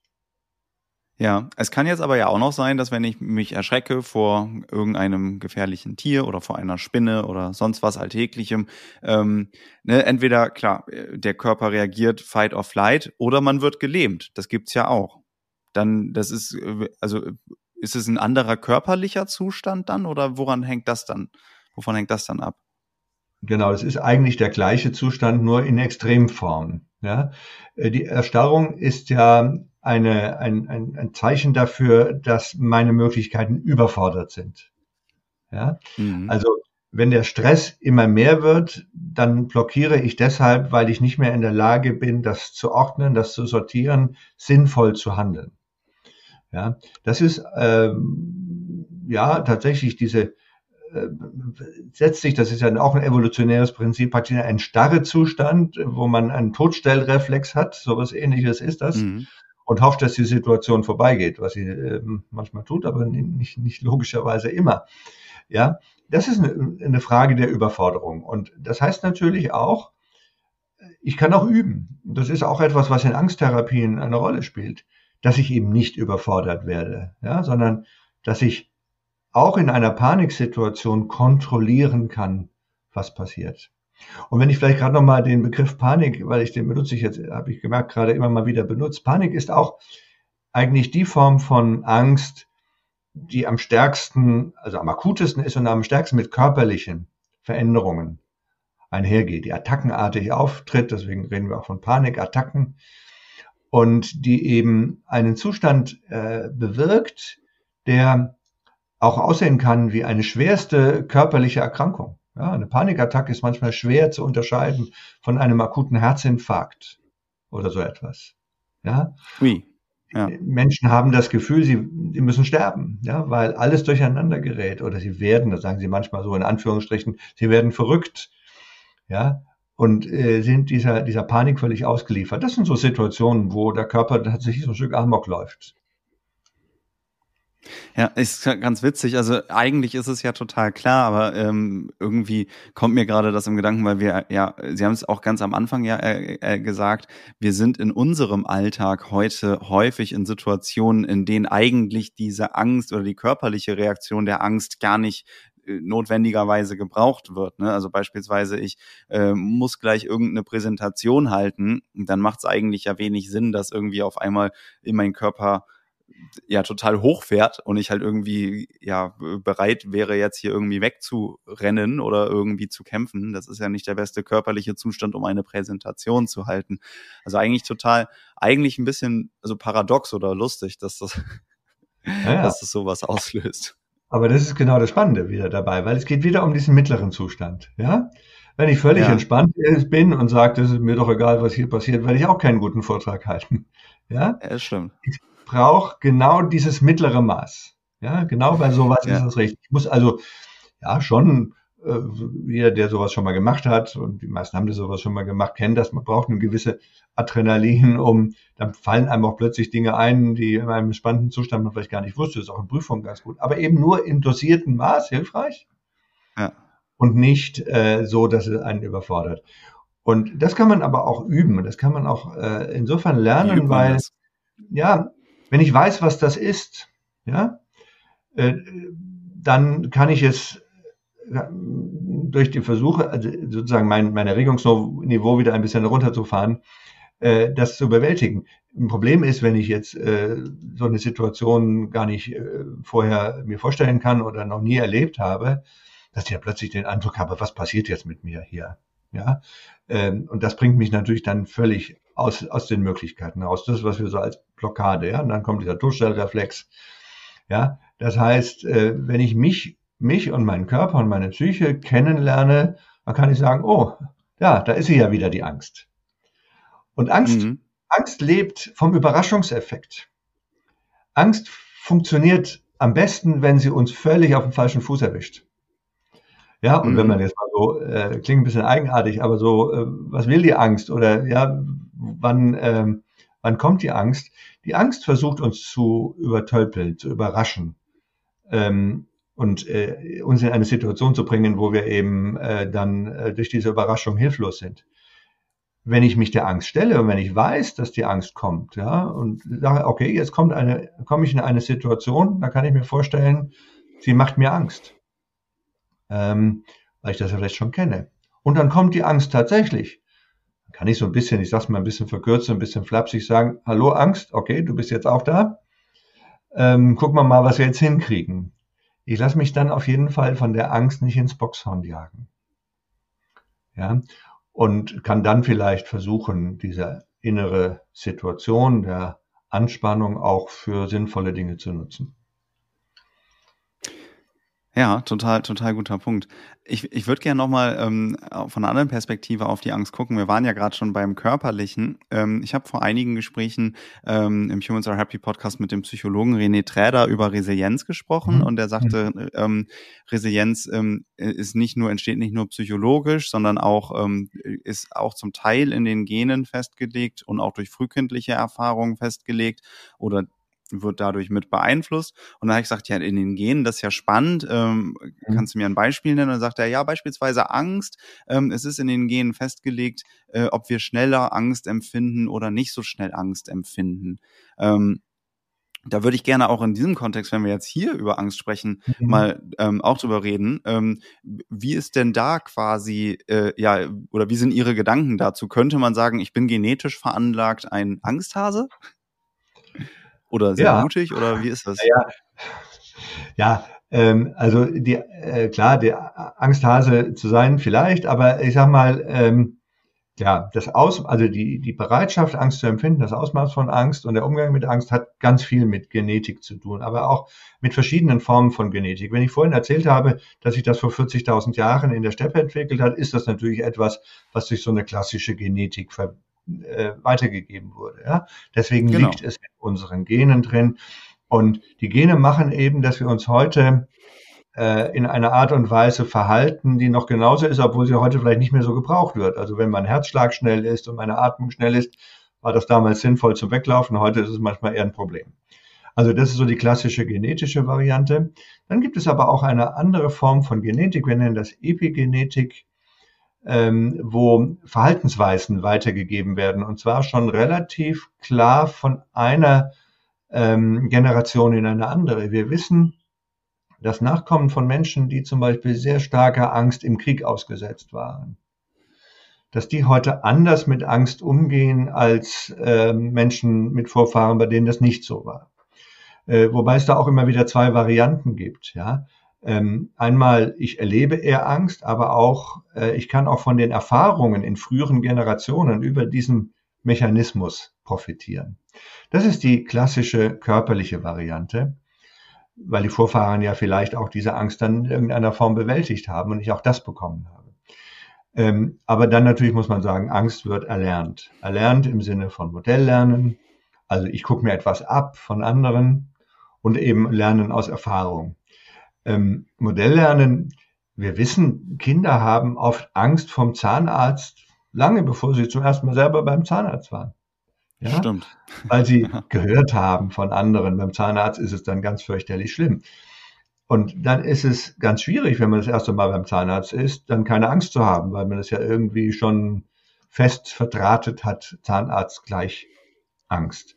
Ja, es kann jetzt aber ja auch noch sein, dass wenn ich mich erschrecke vor irgendeinem gefährlichen Tier oder vor einer Spinne oder sonst was Alltäglichem, ähm, ne, entweder, klar, der Körper reagiert Fight or Flight oder man wird gelähmt. Das gibt's ja auch. Dann, das ist, also, ist es ein anderer körperlicher Zustand dann oder woran hängt das dann? Wovon hängt das dann ab? Genau, es ist eigentlich der gleiche Zustand, nur in Extremform. Ja? Die Erstarrung ist ja eine, ein, ein, ein Zeichen dafür, dass meine Möglichkeiten überfordert sind. Ja? Mhm. Also wenn der Stress immer mehr wird, dann blockiere ich deshalb, weil ich nicht mehr in der Lage bin, das zu ordnen, das zu sortieren, sinnvoll zu handeln. Ja? Das ist ähm, ja tatsächlich diese setzt sich, das ist ja auch ein evolutionäres Prinzip, praktisch ein starrer Zustand, wo man einen Todstellreflex hat, sowas Ähnliches ist das, mhm. und hofft, dass die Situation vorbeigeht, was sie äh, manchmal tut, aber nicht, nicht logischerweise immer. Ja, das ist eine, eine Frage der Überforderung. Und das heißt natürlich auch, ich kann auch üben. Das ist auch etwas, was in Angsttherapien eine Rolle spielt, dass ich eben nicht überfordert werde, ja, sondern dass ich auch in einer Paniksituation kontrollieren kann, was passiert. Und wenn ich vielleicht gerade nochmal den Begriff Panik, weil ich den benutze ich jetzt, habe ich gemerkt, gerade immer mal wieder benutzt. Panik ist auch eigentlich die Form von Angst, die am stärksten, also am akutesten ist und am stärksten mit körperlichen Veränderungen einhergeht, die attackenartig auftritt, deswegen reden wir auch von Panikattacken, und die eben einen Zustand äh, bewirkt, der auch aussehen kann wie eine schwerste körperliche Erkrankung. Ja, eine Panikattacke ist manchmal schwer zu unterscheiden von einem akuten Herzinfarkt oder so etwas. Ja? Oui. Ja. Menschen haben das Gefühl, sie, sie müssen sterben, ja, weil alles durcheinander gerät, oder sie werden, das sagen sie manchmal so in Anführungsstrichen, sie werden verrückt, ja, und äh, sind dieser, dieser Panik völlig ausgeliefert. Das sind so Situationen, wo der Körper tatsächlich so ein Stück Amok läuft. Ja, ist ganz witzig. Also eigentlich ist es ja total klar, aber ähm, irgendwie kommt mir gerade das im Gedanken, weil wir, ja, Sie haben es auch ganz am Anfang ja äh, äh, gesagt, wir sind in unserem Alltag heute häufig in Situationen, in denen eigentlich diese Angst oder die körperliche Reaktion der Angst gar nicht äh, notwendigerweise gebraucht wird. Ne? Also beispielsweise, ich äh, muss gleich irgendeine Präsentation halten, dann macht es eigentlich ja wenig Sinn, dass irgendwie auf einmal in meinen Körper ja total hochfährt und ich halt irgendwie ja bereit wäre, jetzt hier irgendwie wegzurennen oder irgendwie zu kämpfen. Das ist ja nicht der beste körperliche Zustand, um eine Präsentation zu halten. Also eigentlich total, eigentlich ein bisschen also paradox oder lustig, dass das, ja, ja. dass das sowas auslöst. Aber das ist genau das Spannende wieder dabei, weil es geht wieder um diesen mittleren Zustand, ja? Wenn ich völlig ja. entspannt bin und sage, das ist mir doch egal, was hier passiert, werde ich auch keinen guten Vortrag halten, ja? Ja, das stimmt. Ich brauche genau dieses mittlere Maß, ja? Genau bei sowas ja. ist das richtig. Ich muss also, ja, schon, äh, jeder, der sowas schon mal gemacht hat, und die meisten haben das sowas schon mal gemacht, kennen das, man braucht eine gewisse Adrenalin, um, dann fallen einem auch plötzlich Dinge ein, die in einem entspannten Zustand man vielleicht gar nicht wusste, das ist auch in Prüfungen ganz gut, aber eben nur im dosierten Maß hilfreich. Ja. Und nicht äh, so, dass es einen überfordert. Und das kann man aber auch üben, und das kann man auch äh, insofern lernen, weil, das? ja, wenn ich weiß, was das ist, ja, äh, dann kann ich es durch die Versuche, also sozusagen mein, mein Erregungsniveau wieder ein bisschen runterzufahren, äh, das zu bewältigen. Ein Problem ist, wenn ich jetzt äh, so eine Situation gar nicht äh, vorher mir vorstellen kann oder noch nie erlebt habe, dass ich ja plötzlich den Eindruck habe, was passiert jetzt mit mir hier? Ja, ähm, und das bringt mich natürlich dann völlig aus, aus den Möglichkeiten raus. Das, was wir so als Blockade, ja, und dann kommt dieser Todstellreflex. Ja, das heißt, äh, wenn ich mich, mich und meinen Körper und meine Psyche kennenlerne, dann kann ich sagen, oh, ja, da ist sie ja wieder, die Angst. Und Angst mhm. Angst lebt vom Überraschungseffekt. Angst funktioniert am besten, wenn sie uns völlig auf dem falschen Fuß erwischt. Ja, und mhm. wenn man jetzt mal so, äh, klingt ein bisschen eigenartig, aber so, äh, was will die Angst? Oder ja, wann, äh, wann kommt die Angst? Die Angst versucht uns zu übertölpeln, zu überraschen ähm, und äh, uns in eine Situation zu bringen, wo wir eben äh, dann äh, durch diese Überraschung hilflos sind. Wenn ich mich der Angst stelle und wenn ich weiß, dass die Angst kommt, ja, und sage, okay, jetzt kommt eine, komme ich in eine Situation, da kann ich mir vorstellen, sie macht mir Angst. Ähm, weil ich das ja vielleicht schon kenne. Und dann kommt die Angst tatsächlich. Dann kann ich so ein bisschen, ich sag's mal ein bisschen verkürzt, ein bisschen flapsig sagen, hallo Angst, okay, du bist jetzt auch da. Ähm, gucken wir mal, was wir jetzt hinkriegen. Ich lasse mich dann auf jeden Fall von der Angst nicht ins Boxhorn jagen. Ja, und kann dann vielleicht versuchen, diese innere Situation der Anspannung auch für sinnvolle Dinge zu nutzen. Ja, total, total guter Punkt. Ich, ich würde gerne nochmal ähm, von einer anderen Perspektive auf die Angst gucken. Wir waren ja gerade schon beim Körperlichen. Ähm, ich habe vor einigen Gesprächen ähm, im Humans Are Happy Podcast mit dem Psychologen René Träder über Resilienz gesprochen mhm. und er sagte, ähm, Resilienz ähm, ist nicht nur, entsteht nicht nur psychologisch, sondern auch ähm, ist auch zum Teil in den Genen festgelegt und auch durch frühkindliche Erfahrungen festgelegt oder wird dadurch mit beeinflusst. Und dann habe ich gesagt, ja, in den Genen, das ist ja spannend. Ähm, mhm. Kannst du mir ein Beispiel nennen? Und dann sagt er, ja, beispielsweise Angst. Ähm, es ist in den Genen festgelegt, äh, ob wir schneller Angst empfinden oder nicht so schnell Angst empfinden. Ähm, da würde ich gerne auch in diesem Kontext, wenn wir jetzt hier über Angst sprechen, mhm. mal ähm, auch drüber reden. Ähm, wie ist denn da quasi, äh, ja, oder wie sind Ihre Gedanken dazu? Könnte man sagen, ich bin genetisch veranlagt ein Angsthase? Oder sehr ja. mutig, oder wie ist das? Ja, ja ähm, also die, äh, klar, der Angsthase zu sein vielleicht, aber ich sag mal, ähm, ja, das Aus, also die, die Bereitschaft, Angst zu empfinden, das Ausmaß von Angst und der Umgang mit Angst hat ganz viel mit Genetik zu tun, aber auch mit verschiedenen Formen von Genetik. Wenn ich vorhin erzählt habe, dass sich das vor vierzigtausend Jahren in der Steppe entwickelt hat, ist das natürlich etwas, was durch so eine klassische Genetik verbindet. Äh, weitergegeben wurde. Ja? Deswegen genau. liegt es in unseren Genen drin. Und die Gene machen eben, dass wir uns heute äh, in einer Art und Weise verhalten, die noch genauso ist, obwohl sie heute vielleicht nicht mehr so gebraucht wird. Also wenn mein Herzschlag schnell ist und meine Atmung schnell ist, war das damals sinnvoll zum Weglaufen. Heute ist es manchmal eher ein Problem. Also das ist so die klassische genetische Variante. Dann gibt es aber auch eine andere Form von Genetik. Wir nennen das Epigenetik. Ähm, wo Verhaltensweisen weitergegeben werden, und zwar schon relativ klar von einer ähm, Generation in eine andere. Wir wissen, dass Nachkommen von Menschen, die zum Beispiel sehr starker Angst im Krieg ausgesetzt waren, dass die heute anders mit Angst umgehen als äh, Menschen mit Vorfahren, bei denen das nicht so war. Äh, wobei es da auch immer wieder zwei Varianten gibt, ja. Ähm, einmal, ich erlebe eher Angst, aber auch, äh, ich kann auch von den Erfahrungen in früheren Generationen über diesen Mechanismus profitieren. Das ist die klassische körperliche Variante, weil die Vorfahren ja vielleicht auch diese Angst dann in irgendeiner Form bewältigt haben und ich auch das bekommen habe. Ähm, aber dann natürlich muss man sagen, Angst wird erlernt. Erlernt im Sinne von Modelllernen, also ich gucke mir etwas ab von anderen und eben Lernen aus Erfahrung. Ähm, Modelllernen, wir wissen, Kinder haben oft Angst vom Zahnarzt, lange bevor sie zum ersten Mal selber beim Zahnarzt waren. Ja? Stimmt. Weil sie gehört haben von anderen. Beim Zahnarzt ist es dann ganz fürchterlich schlimm. Und dann ist es ganz schwierig, wenn man das erste Mal beim Zahnarzt ist, dann keine Angst zu haben, weil man das ja irgendwie schon fest verdrahtet hat, Zahnarzt gleich Angst.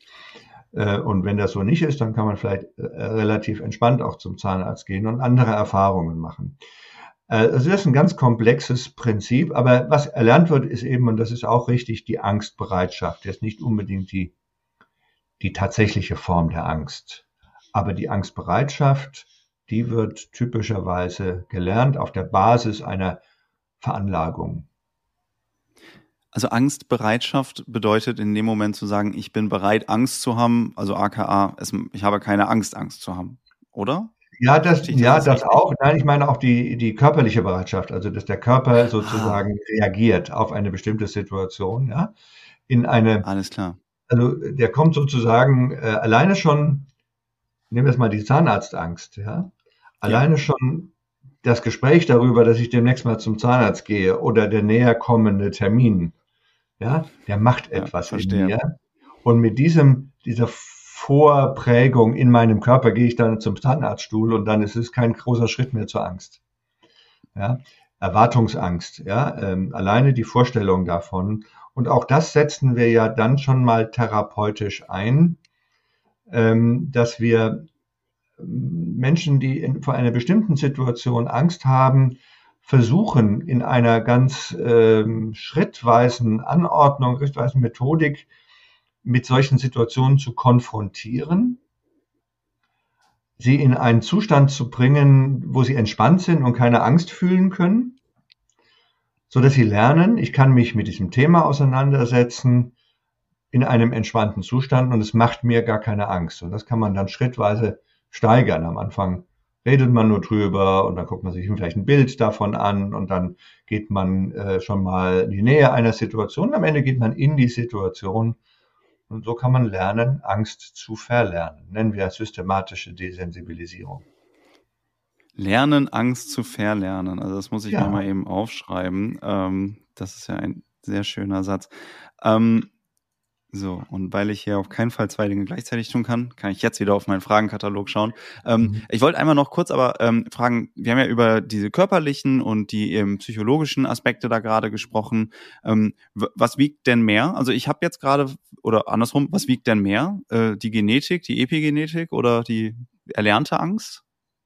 Und wenn das so nicht ist, dann kann man vielleicht relativ entspannt auch zum Zahnarzt gehen und andere Erfahrungen machen. Also das ist ein ganz komplexes Prinzip, aber was erlernt wird, ist eben, und das ist auch richtig, die Angstbereitschaft. Jetzt nicht unbedingt die, die tatsächliche Form der Angst, aber die Angstbereitschaft, die wird typischerweise gelernt auf der Basis einer Veranlagung. Also Angstbereitschaft bedeutet in dem Moment zu sagen, ich bin bereit, Angst zu haben, also aka, es, ich habe keine Angst, Angst zu haben, oder? Ja, das, das ja, das auch. Nein, ich meine auch die, die körperliche Bereitschaft, also dass der Körper sozusagen ah. reagiert auf eine bestimmte Situation, ja, in eine, alles klar. Also der kommt sozusagen äh, alleine schon, nehmen wir jetzt mal die Zahnarztangst, ja, alleine ja. schon das Gespräch darüber, dass ich demnächst mal zum Zahnarzt gehe oder der näher kommende Termin, ja, der macht etwas ja, in mir. Und mit diesem, dieser Vorprägung in meinem Körper gehe ich dann zum Zahnarztstuhl und dann ist es kein großer Schritt mehr zur Angst. Ja, Erwartungsangst, ja, ähm, alleine die Vorstellung davon. Und auch das setzen wir ja dann schon mal therapeutisch ein, ähm, dass wir Menschen, die in, vor einer bestimmten Situation Angst haben, versuchen in einer ganz ähm, schrittweisen Anordnung, schrittweisen Methodik mit solchen Situationen zu konfrontieren, sie in einen Zustand zu bringen, wo sie entspannt sind und keine Angst fühlen können, so dass sie lernen, ich kann mich mit diesem Thema auseinandersetzen in einem entspannten Zustand und es macht mir gar keine Angst. Und das kann man dann schrittweise steigern. Am Anfang redet man nur drüber und dann guckt man sich vielleicht ein Bild davon an und dann geht man äh, schon mal in die Nähe einer Situation. Am Ende geht man in die Situation und so kann man lernen, Angst zu verlernen. Nennen wir systematische Desensibilisierung. Lernen, Angst zu verlernen. Also das muss ich ja. mir mal eben aufschreiben. Ähm, das ist ja ein sehr schöner Satz. Ähm, so, und weil ich hier auf keinen Fall zwei Dinge gleichzeitig tun kann, kann ich jetzt wieder auf meinen Fragenkatalog schauen. Ähm, mhm. Ich wollte einmal noch kurz aber ähm, fragen, wir haben ja über diese körperlichen und die ähm, psychologischen Aspekte da gerade gesprochen. Ähm, w- was wiegt denn mehr? Also ich habe jetzt gerade, oder andersrum, was wiegt denn mehr? Äh, die Genetik, die Epigenetik oder die erlernte Angst?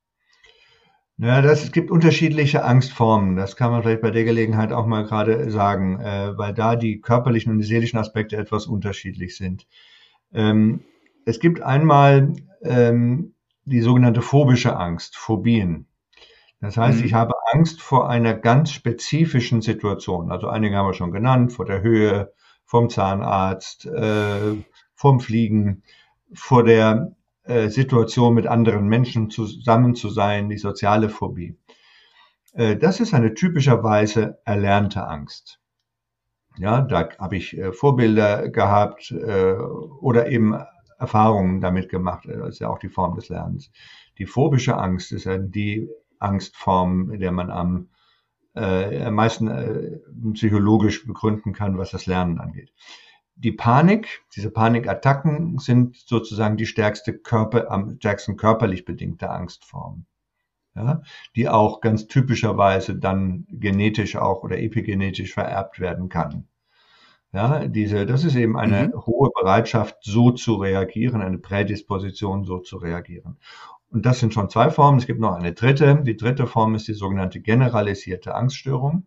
Ja, das, es gibt unterschiedliche Angstformen. Das kann man vielleicht bei der Gelegenheit auch mal gerade sagen, äh, weil da die körperlichen und die seelischen Aspekte etwas unterschiedlich sind. Ähm, es gibt einmal ähm, die sogenannte phobische Angst, Phobien. Das heißt, mhm. ich habe Angst vor einer ganz spezifischen Situation. Also einige haben wir schon genannt, vor der Höhe, vom Zahnarzt, äh, vom Fliegen, vor der Situation mit anderen Menschen zusammen zu sein, die soziale Phobie. Das ist eine typischerweise erlernte Angst. Ja, da habe ich Vorbilder gehabt oder eben Erfahrungen damit gemacht. Das ist ja auch die Form des Lernens. Die phobische Angst ist ja die Angstform, in der man am äh, am meisten äh, psychologisch begründen kann, was das Lernen angeht. Die Panik, diese Panikattacken sind sozusagen die stärkste Körper, am stärksten körperlich bedingte Angstform, ja, die auch ganz typischerweise dann genetisch auch oder epigenetisch vererbt werden kann. Ja, diese, das ist eben eine mhm. hohe Bereitschaft, so zu reagieren, eine Prädisposition, so zu reagieren. Und das sind schon zwei Formen. Es gibt noch eine dritte. Die dritte Form ist die sogenannte generalisierte Angststörung.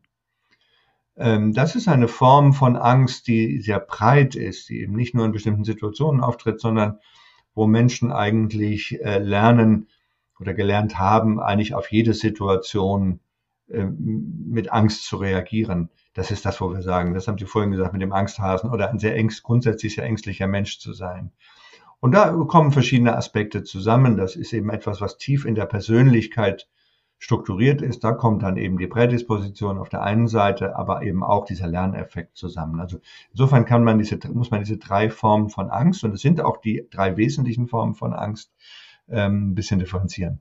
Das ist eine Form von Angst, die sehr breit ist, die eben nicht nur in bestimmten Situationen auftritt, sondern wo Menschen eigentlich lernen oder gelernt haben, eigentlich auf jede Situation mit Angst zu reagieren. Das ist das, wo wir sagen, das haben Sie vorhin gesagt, mit dem Angsthasen oder ein sehr ängst, grundsätzlich sehr ängstlicher Mensch zu sein. Und da kommen verschiedene Aspekte zusammen. Das ist eben etwas, was tief in der Persönlichkeit strukturiert ist. Da kommt dann eben die Prädisposition auf der einen Seite, aber eben auch dieser Lerneffekt zusammen. Also insofern kann man diese, muss man diese drei Formen von Angst, und es sind auch die drei wesentlichen Formen von Angst, ähm, ein bisschen differenzieren.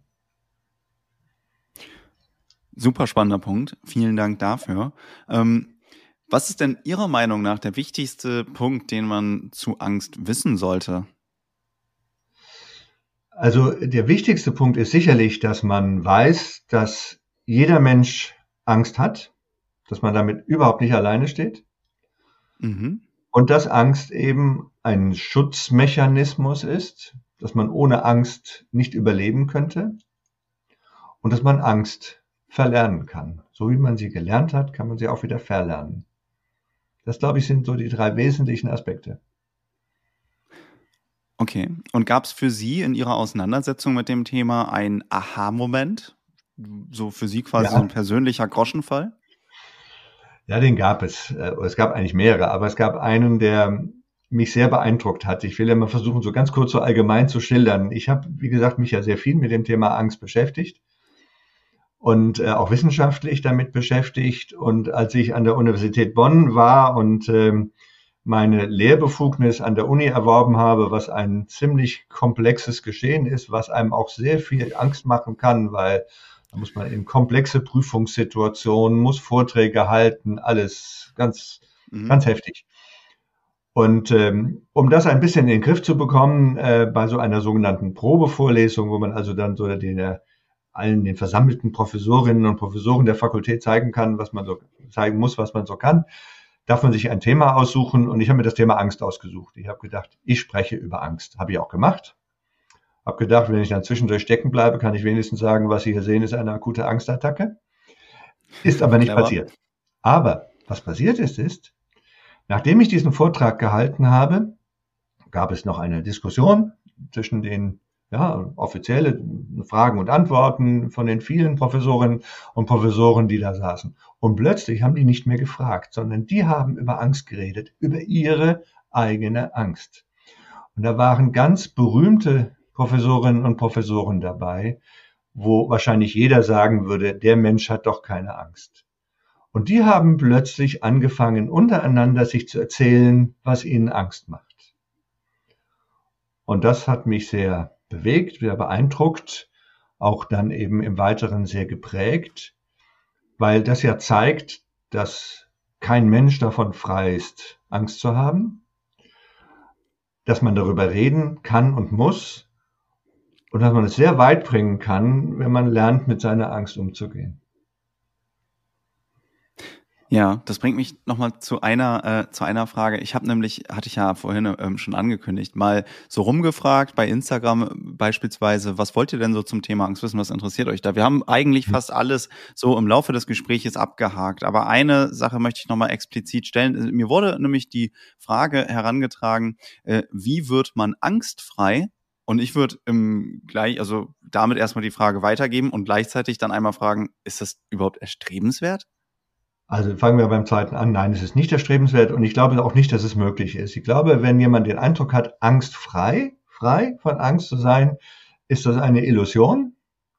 Super spannender Punkt. Vielen Dank dafür. Ähm, was ist denn Ihrer Meinung nach der wichtigste Punkt, den man zu Angst wissen sollte? Also der wichtigste Punkt ist sicherlich, dass man weiß, dass jeder Mensch Angst hat, dass man damit überhaupt nicht alleine steht mhm. und dass Angst eben ein Schutzmechanismus ist, dass man ohne Angst nicht überleben könnte und dass man Angst verlernen kann. So wie man sie gelernt hat, kann man sie auch wieder verlernen. Das, glaube ich, sind so die drei wesentlichen Aspekte. Okay. Und gab es für Sie in Ihrer Auseinandersetzung mit dem Thema einen Aha-Moment? So für Sie quasi ja. so ein persönlicher Groschenfall? Ja, den gab es. Es gab eigentlich mehrere, aber es gab einen, der mich sehr beeindruckt hat. Ich will ja mal versuchen, so ganz kurz so allgemein zu schildern. Ich habe, wie gesagt, mich ja sehr viel mit dem Thema Angst beschäftigt und äh, auch wissenschaftlich damit beschäftigt. Und als ich an der Universität Bonn war und ähm, meine Lehrbefugnis an der Uni erworben habe, was ein ziemlich komplexes Geschehen ist, was einem auch sehr viel Angst machen kann, weil da muss man in komplexe Prüfungssituationen, muss Vorträge halten, alles ganz, mhm. ganz heftig. Und ähm, um das ein bisschen in den Griff zu bekommen, äh, bei so einer sogenannten Probevorlesung, wo man also dann so den, äh, allen den versammelten Professorinnen und Professoren der Fakultät zeigen kann, was man so zeigen muss, was man so kann, darf man sich ein Thema aussuchen. Und ich habe mir das Thema Angst ausgesucht. Ich habe gedacht, ich spreche über Angst. Habe ich auch gemacht. Habe gedacht, wenn ich dann zwischendurch stecken bleibe, kann ich wenigstens sagen, was Sie hier sehen, ist eine akute Angstattacke. Ist aber nicht Clever. passiert. Aber was passiert ist, ist, nachdem ich diesen Vortrag gehalten habe, gab es noch eine Diskussion zwischen den ja, offizielle Fragen und Antworten von den vielen Professorinnen und Professoren, die da saßen. Und plötzlich haben die nicht mehr gefragt, sondern die haben über Angst geredet, über ihre eigene Angst. Und da waren ganz berühmte Professorinnen und Professoren dabei, wo wahrscheinlich jeder sagen würde, der Mensch hat doch keine Angst. Und die haben plötzlich angefangen, untereinander sich zu erzählen, was ihnen Angst macht. Und das hat mich sehr bewegt, sehr beeindruckt, auch dann eben im Weiteren sehr geprägt, weil das ja zeigt, dass kein Mensch davon frei ist, Angst zu haben, dass man darüber reden kann und muss und dass man es sehr weit bringen kann, wenn man lernt, mit seiner Angst umzugehen. Ja, das bringt mich nochmal zu einer äh, zu einer Frage. Ich habe nämlich, hatte ich ja vorhin ähm, schon angekündigt, mal so rumgefragt bei Instagram beispielsweise, was wollt ihr denn so zum Thema Angst wissen, was interessiert euch da? Wir haben eigentlich fast alles so im Laufe des Gespräches abgehakt, aber eine Sache möchte ich nochmal explizit stellen. Mir wurde nämlich die Frage herangetragen, äh, wie wird man angstfrei? Und ich würde ähm, gleich, also damit erstmal die Frage weitergeben und gleichzeitig dann einmal fragen, ist das überhaupt erstrebenswert? Also fangen wir beim zweiten an. Nein, es ist nicht erstrebenswert und ich glaube auch nicht, dass es möglich ist. Ich glaube, wenn jemand den Eindruck hat, angstfrei, frei von Angst zu sein, ist das eine Illusion.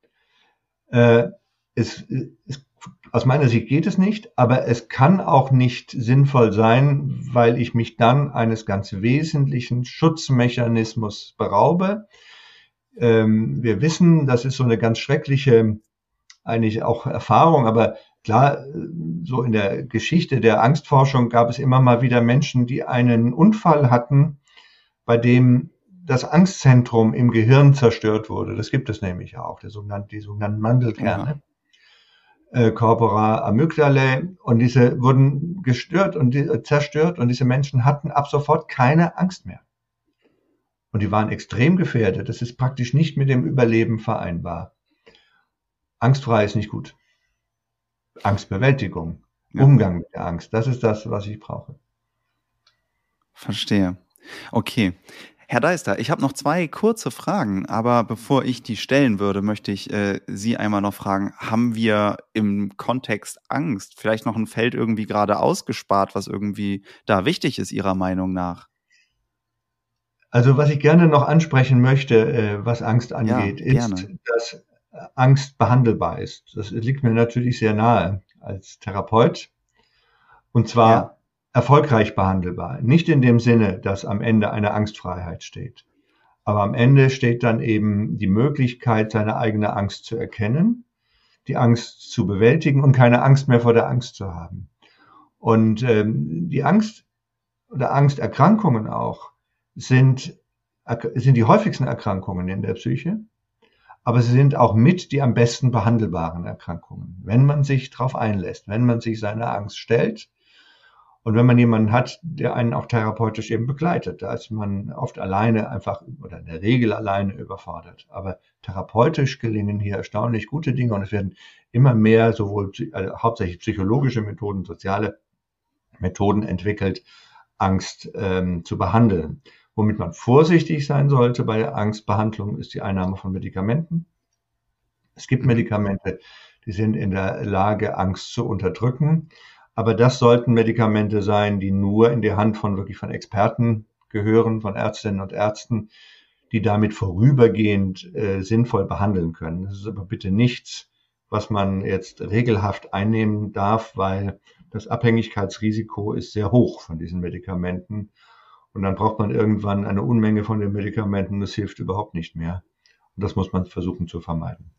Äh, es, es, aus meiner Sicht geht es nicht, aber es kann auch nicht sinnvoll sein, weil ich mich dann eines ganz wesentlichen Schutzmechanismus beraube. Ähm, wir wissen, das ist so eine ganz schreckliche, eigentlich auch Erfahrung, aber klar, so in der Geschichte der Angstforschung gab es immer mal wieder Menschen, die einen Unfall hatten, bei dem das Angstzentrum im Gehirn zerstört wurde. Das gibt es nämlich auch, der sogenannte, die sogenannten Mandelkerne, ja. äh, Corpora amygdalae, und diese wurden gestört und die, äh, zerstört und diese Menschen hatten ab sofort keine Angst mehr. Und die waren extrem gefährdet. Das ist praktisch nicht mit dem Überleben vereinbar. Angstfrei ist nicht gut. Angstbewältigung, ja. Umgang mit der Angst, das ist das, was ich brauche. Verstehe. Okay. Herr Deister, ich habe noch zwei kurze Fragen, aber bevor ich die stellen würde, möchte ich äh, Sie einmal noch fragen, haben wir im Kontext Angst vielleicht noch ein Feld irgendwie gerade ausgespart, was irgendwie da wichtig ist, Ihrer Meinung nach? Also was ich gerne noch ansprechen möchte, äh, was Angst angeht, ja, ist, dass Angst behandelbar ist. Das liegt mir natürlich sehr nahe als Therapeut. Und zwar ja. erfolgreich behandelbar. Nicht in dem Sinne, dass am Ende eine Angstfreiheit steht. Aber am Ende steht dann eben die Möglichkeit, seine eigene Angst zu erkennen, die Angst zu bewältigen und keine Angst mehr vor der Angst zu haben. Und ähm, die Angst oder Angsterkrankungen auch sind, sind die häufigsten Erkrankungen in der Psyche. Aber sie sind auch mit die am besten behandelbaren Erkrankungen, wenn man sich darauf einlässt, wenn man sich seiner Angst stellt und wenn man jemanden hat, der einen auch therapeutisch eben begleitet. Da ist man oft alleine einfach oder in der Regel alleine überfordert. Aber therapeutisch gelingen hier erstaunlich gute Dinge und es werden immer mehr sowohl also hauptsächlich psychologische Methoden, soziale Methoden entwickelt, Angst ähm, zu behandeln. Womit man vorsichtig sein sollte bei der Angstbehandlung, ist die Einnahme von Medikamenten. Es gibt Medikamente, die sind in der Lage, Angst zu unterdrücken. Aber das sollten Medikamente sein, die nur in die Hand von wirklich von Experten gehören, von Ärztinnen und Ärzten, die damit vorübergehend äh, sinnvoll behandeln können. Das ist aber bitte nichts, was man jetzt regelhaft einnehmen darf, weil das Abhängigkeitsrisiko ist sehr hoch von diesen Medikamenten. Und dann braucht man irgendwann eine Unmenge von den Medikamenten. Das hilft überhaupt nicht mehr. Und das muss man versuchen zu vermeiden.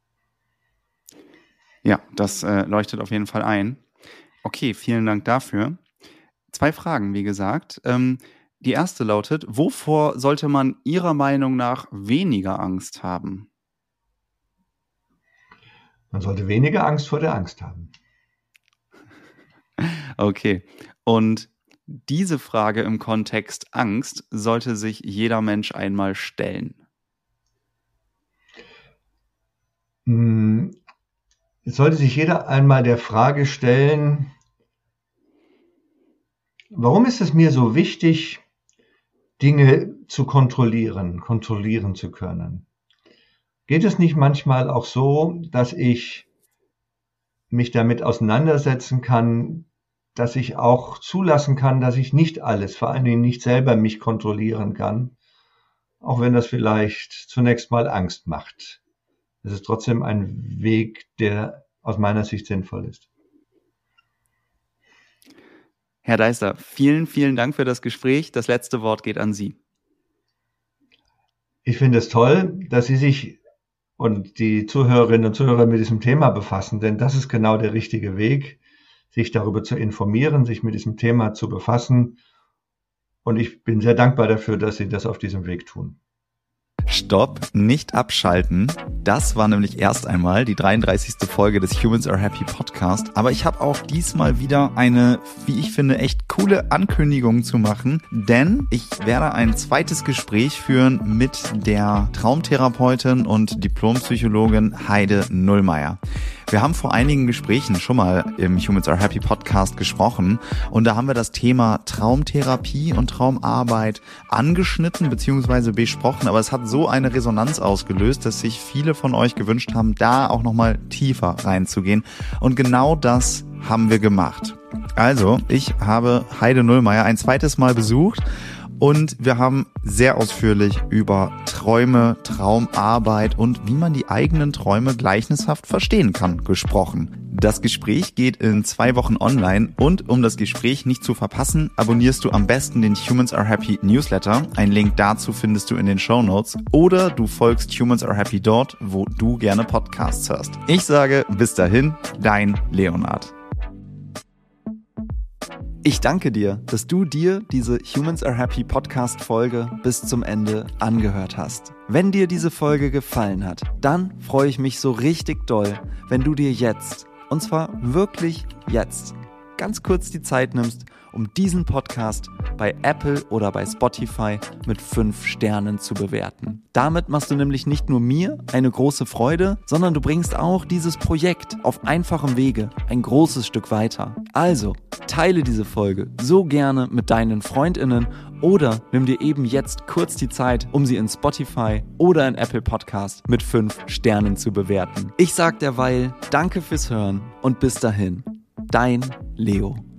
Ja, das äh, leuchtet auf jeden Fall ein. Okay, vielen Dank dafür. Zwei Fragen, wie gesagt. Ähm, die erste lautet, wovor sollte man Ihrer Meinung nach weniger Angst haben? Man sollte weniger Angst vor der Angst haben. Okay. Und diese Frage im Kontext Angst sollte sich jeder Mensch einmal stellen. Es sollte sich jeder einmal der Frage stellen, warum ist es mir so wichtig, Dinge zu kontrollieren, kontrollieren zu können? Geht es nicht manchmal auch so, dass ich mich damit auseinandersetzen kann, dass ich auch zulassen kann, dass ich nicht alles, vor allen Dingen nicht selber mich kontrollieren kann, auch wenn das vielleicht zunächst mal Angst macht. Es ist trotzdem ein Weg, der aus meiner Sicht sinnvoll ist. Herr Deister, vielen, vielen Dank für das Gespräch. Das letzte Wort geht an Sie. Ich finde es toll, dass Sie sich und die Zuhörerinnen und Zuhörer mit diesem Thema befassen, denn das ist genau der richtige Weg, sich darüber zu informieren, sich mit diesem Thema zu befassen. Und ich bin sehr dankbar dafür, dass Sie das auf diesem Weg tun. Stopp, nicht abschalten. Das war nämlich erst einmal die dreiunddreißigste Folge des Humans Are Happy Podcast. Aber ich habe auch diesmal wieder eine, wie ich finde, echt coole Ankündigung zu machen. Denn ich werde ein zweites Gespräch führen mit der Traumtherapeutin und Diplompsychologin Heide Nullmeier. Wir haben vor einigen Gesprächen schon mal im Humans Are Happy Podcast gesprochen und da haben wir das Thema Traumtherapie und Traumarbeit angeschnitten bzw. besprochen, aber es hat so eine Resonanz ausgelöst, dass sich viele von euch gewünscht haben, da auch nochmal tiefer reinzugehen und genau das haben wir gemacht. Also, ich habe Heide Nullmeier ein zweites Mal besucht und wir haben sehr ausführlich über Träume, Traumarbeit und wie man die eigenen Träume gleichnishaft verstehen kann, gesprochen. Das Gespräch geht in zwei Wochen online und um das Gespräch nicht zu verpassen, abonnierst du am besten den Humans Are Happy Newsletter. Einen Link dazu findest du in den Shownotes oder du folgst Humans Are Happy dort, wo du gerne Podcasts hörst. Ich sage bis dahin, dein Leonard. Ich danke dir, dass du dir diese Humans Are Happy Podcast-Folge bis zum Ende angehört hast. Wenn dir diese Folge gefallen hat, dann freue ich mich so richtig doll, wenn du dir jetzt, und zwar wirklich jetzt, ganz kurz die Zeit nimmst, um diesen Podcast bei Apple oder bei Spotify mit fünf Sternen zu bewerten. Damit machst du nämlich nicht nur mir eine große Freude, sondern du bringst auch dieses Projekt auf einfachem Wege ein großes Stück weiter. Also, teile diese Folge so gerne mit deinen FreundInnen oder nimm dir eben jetzt kurz die Zeit, um sie in Spotify oder in Apple Podcast mit fünf Sternen zu bewerten. Ich sag derweil Danke fürs Hören und bis dahin, dein Leo.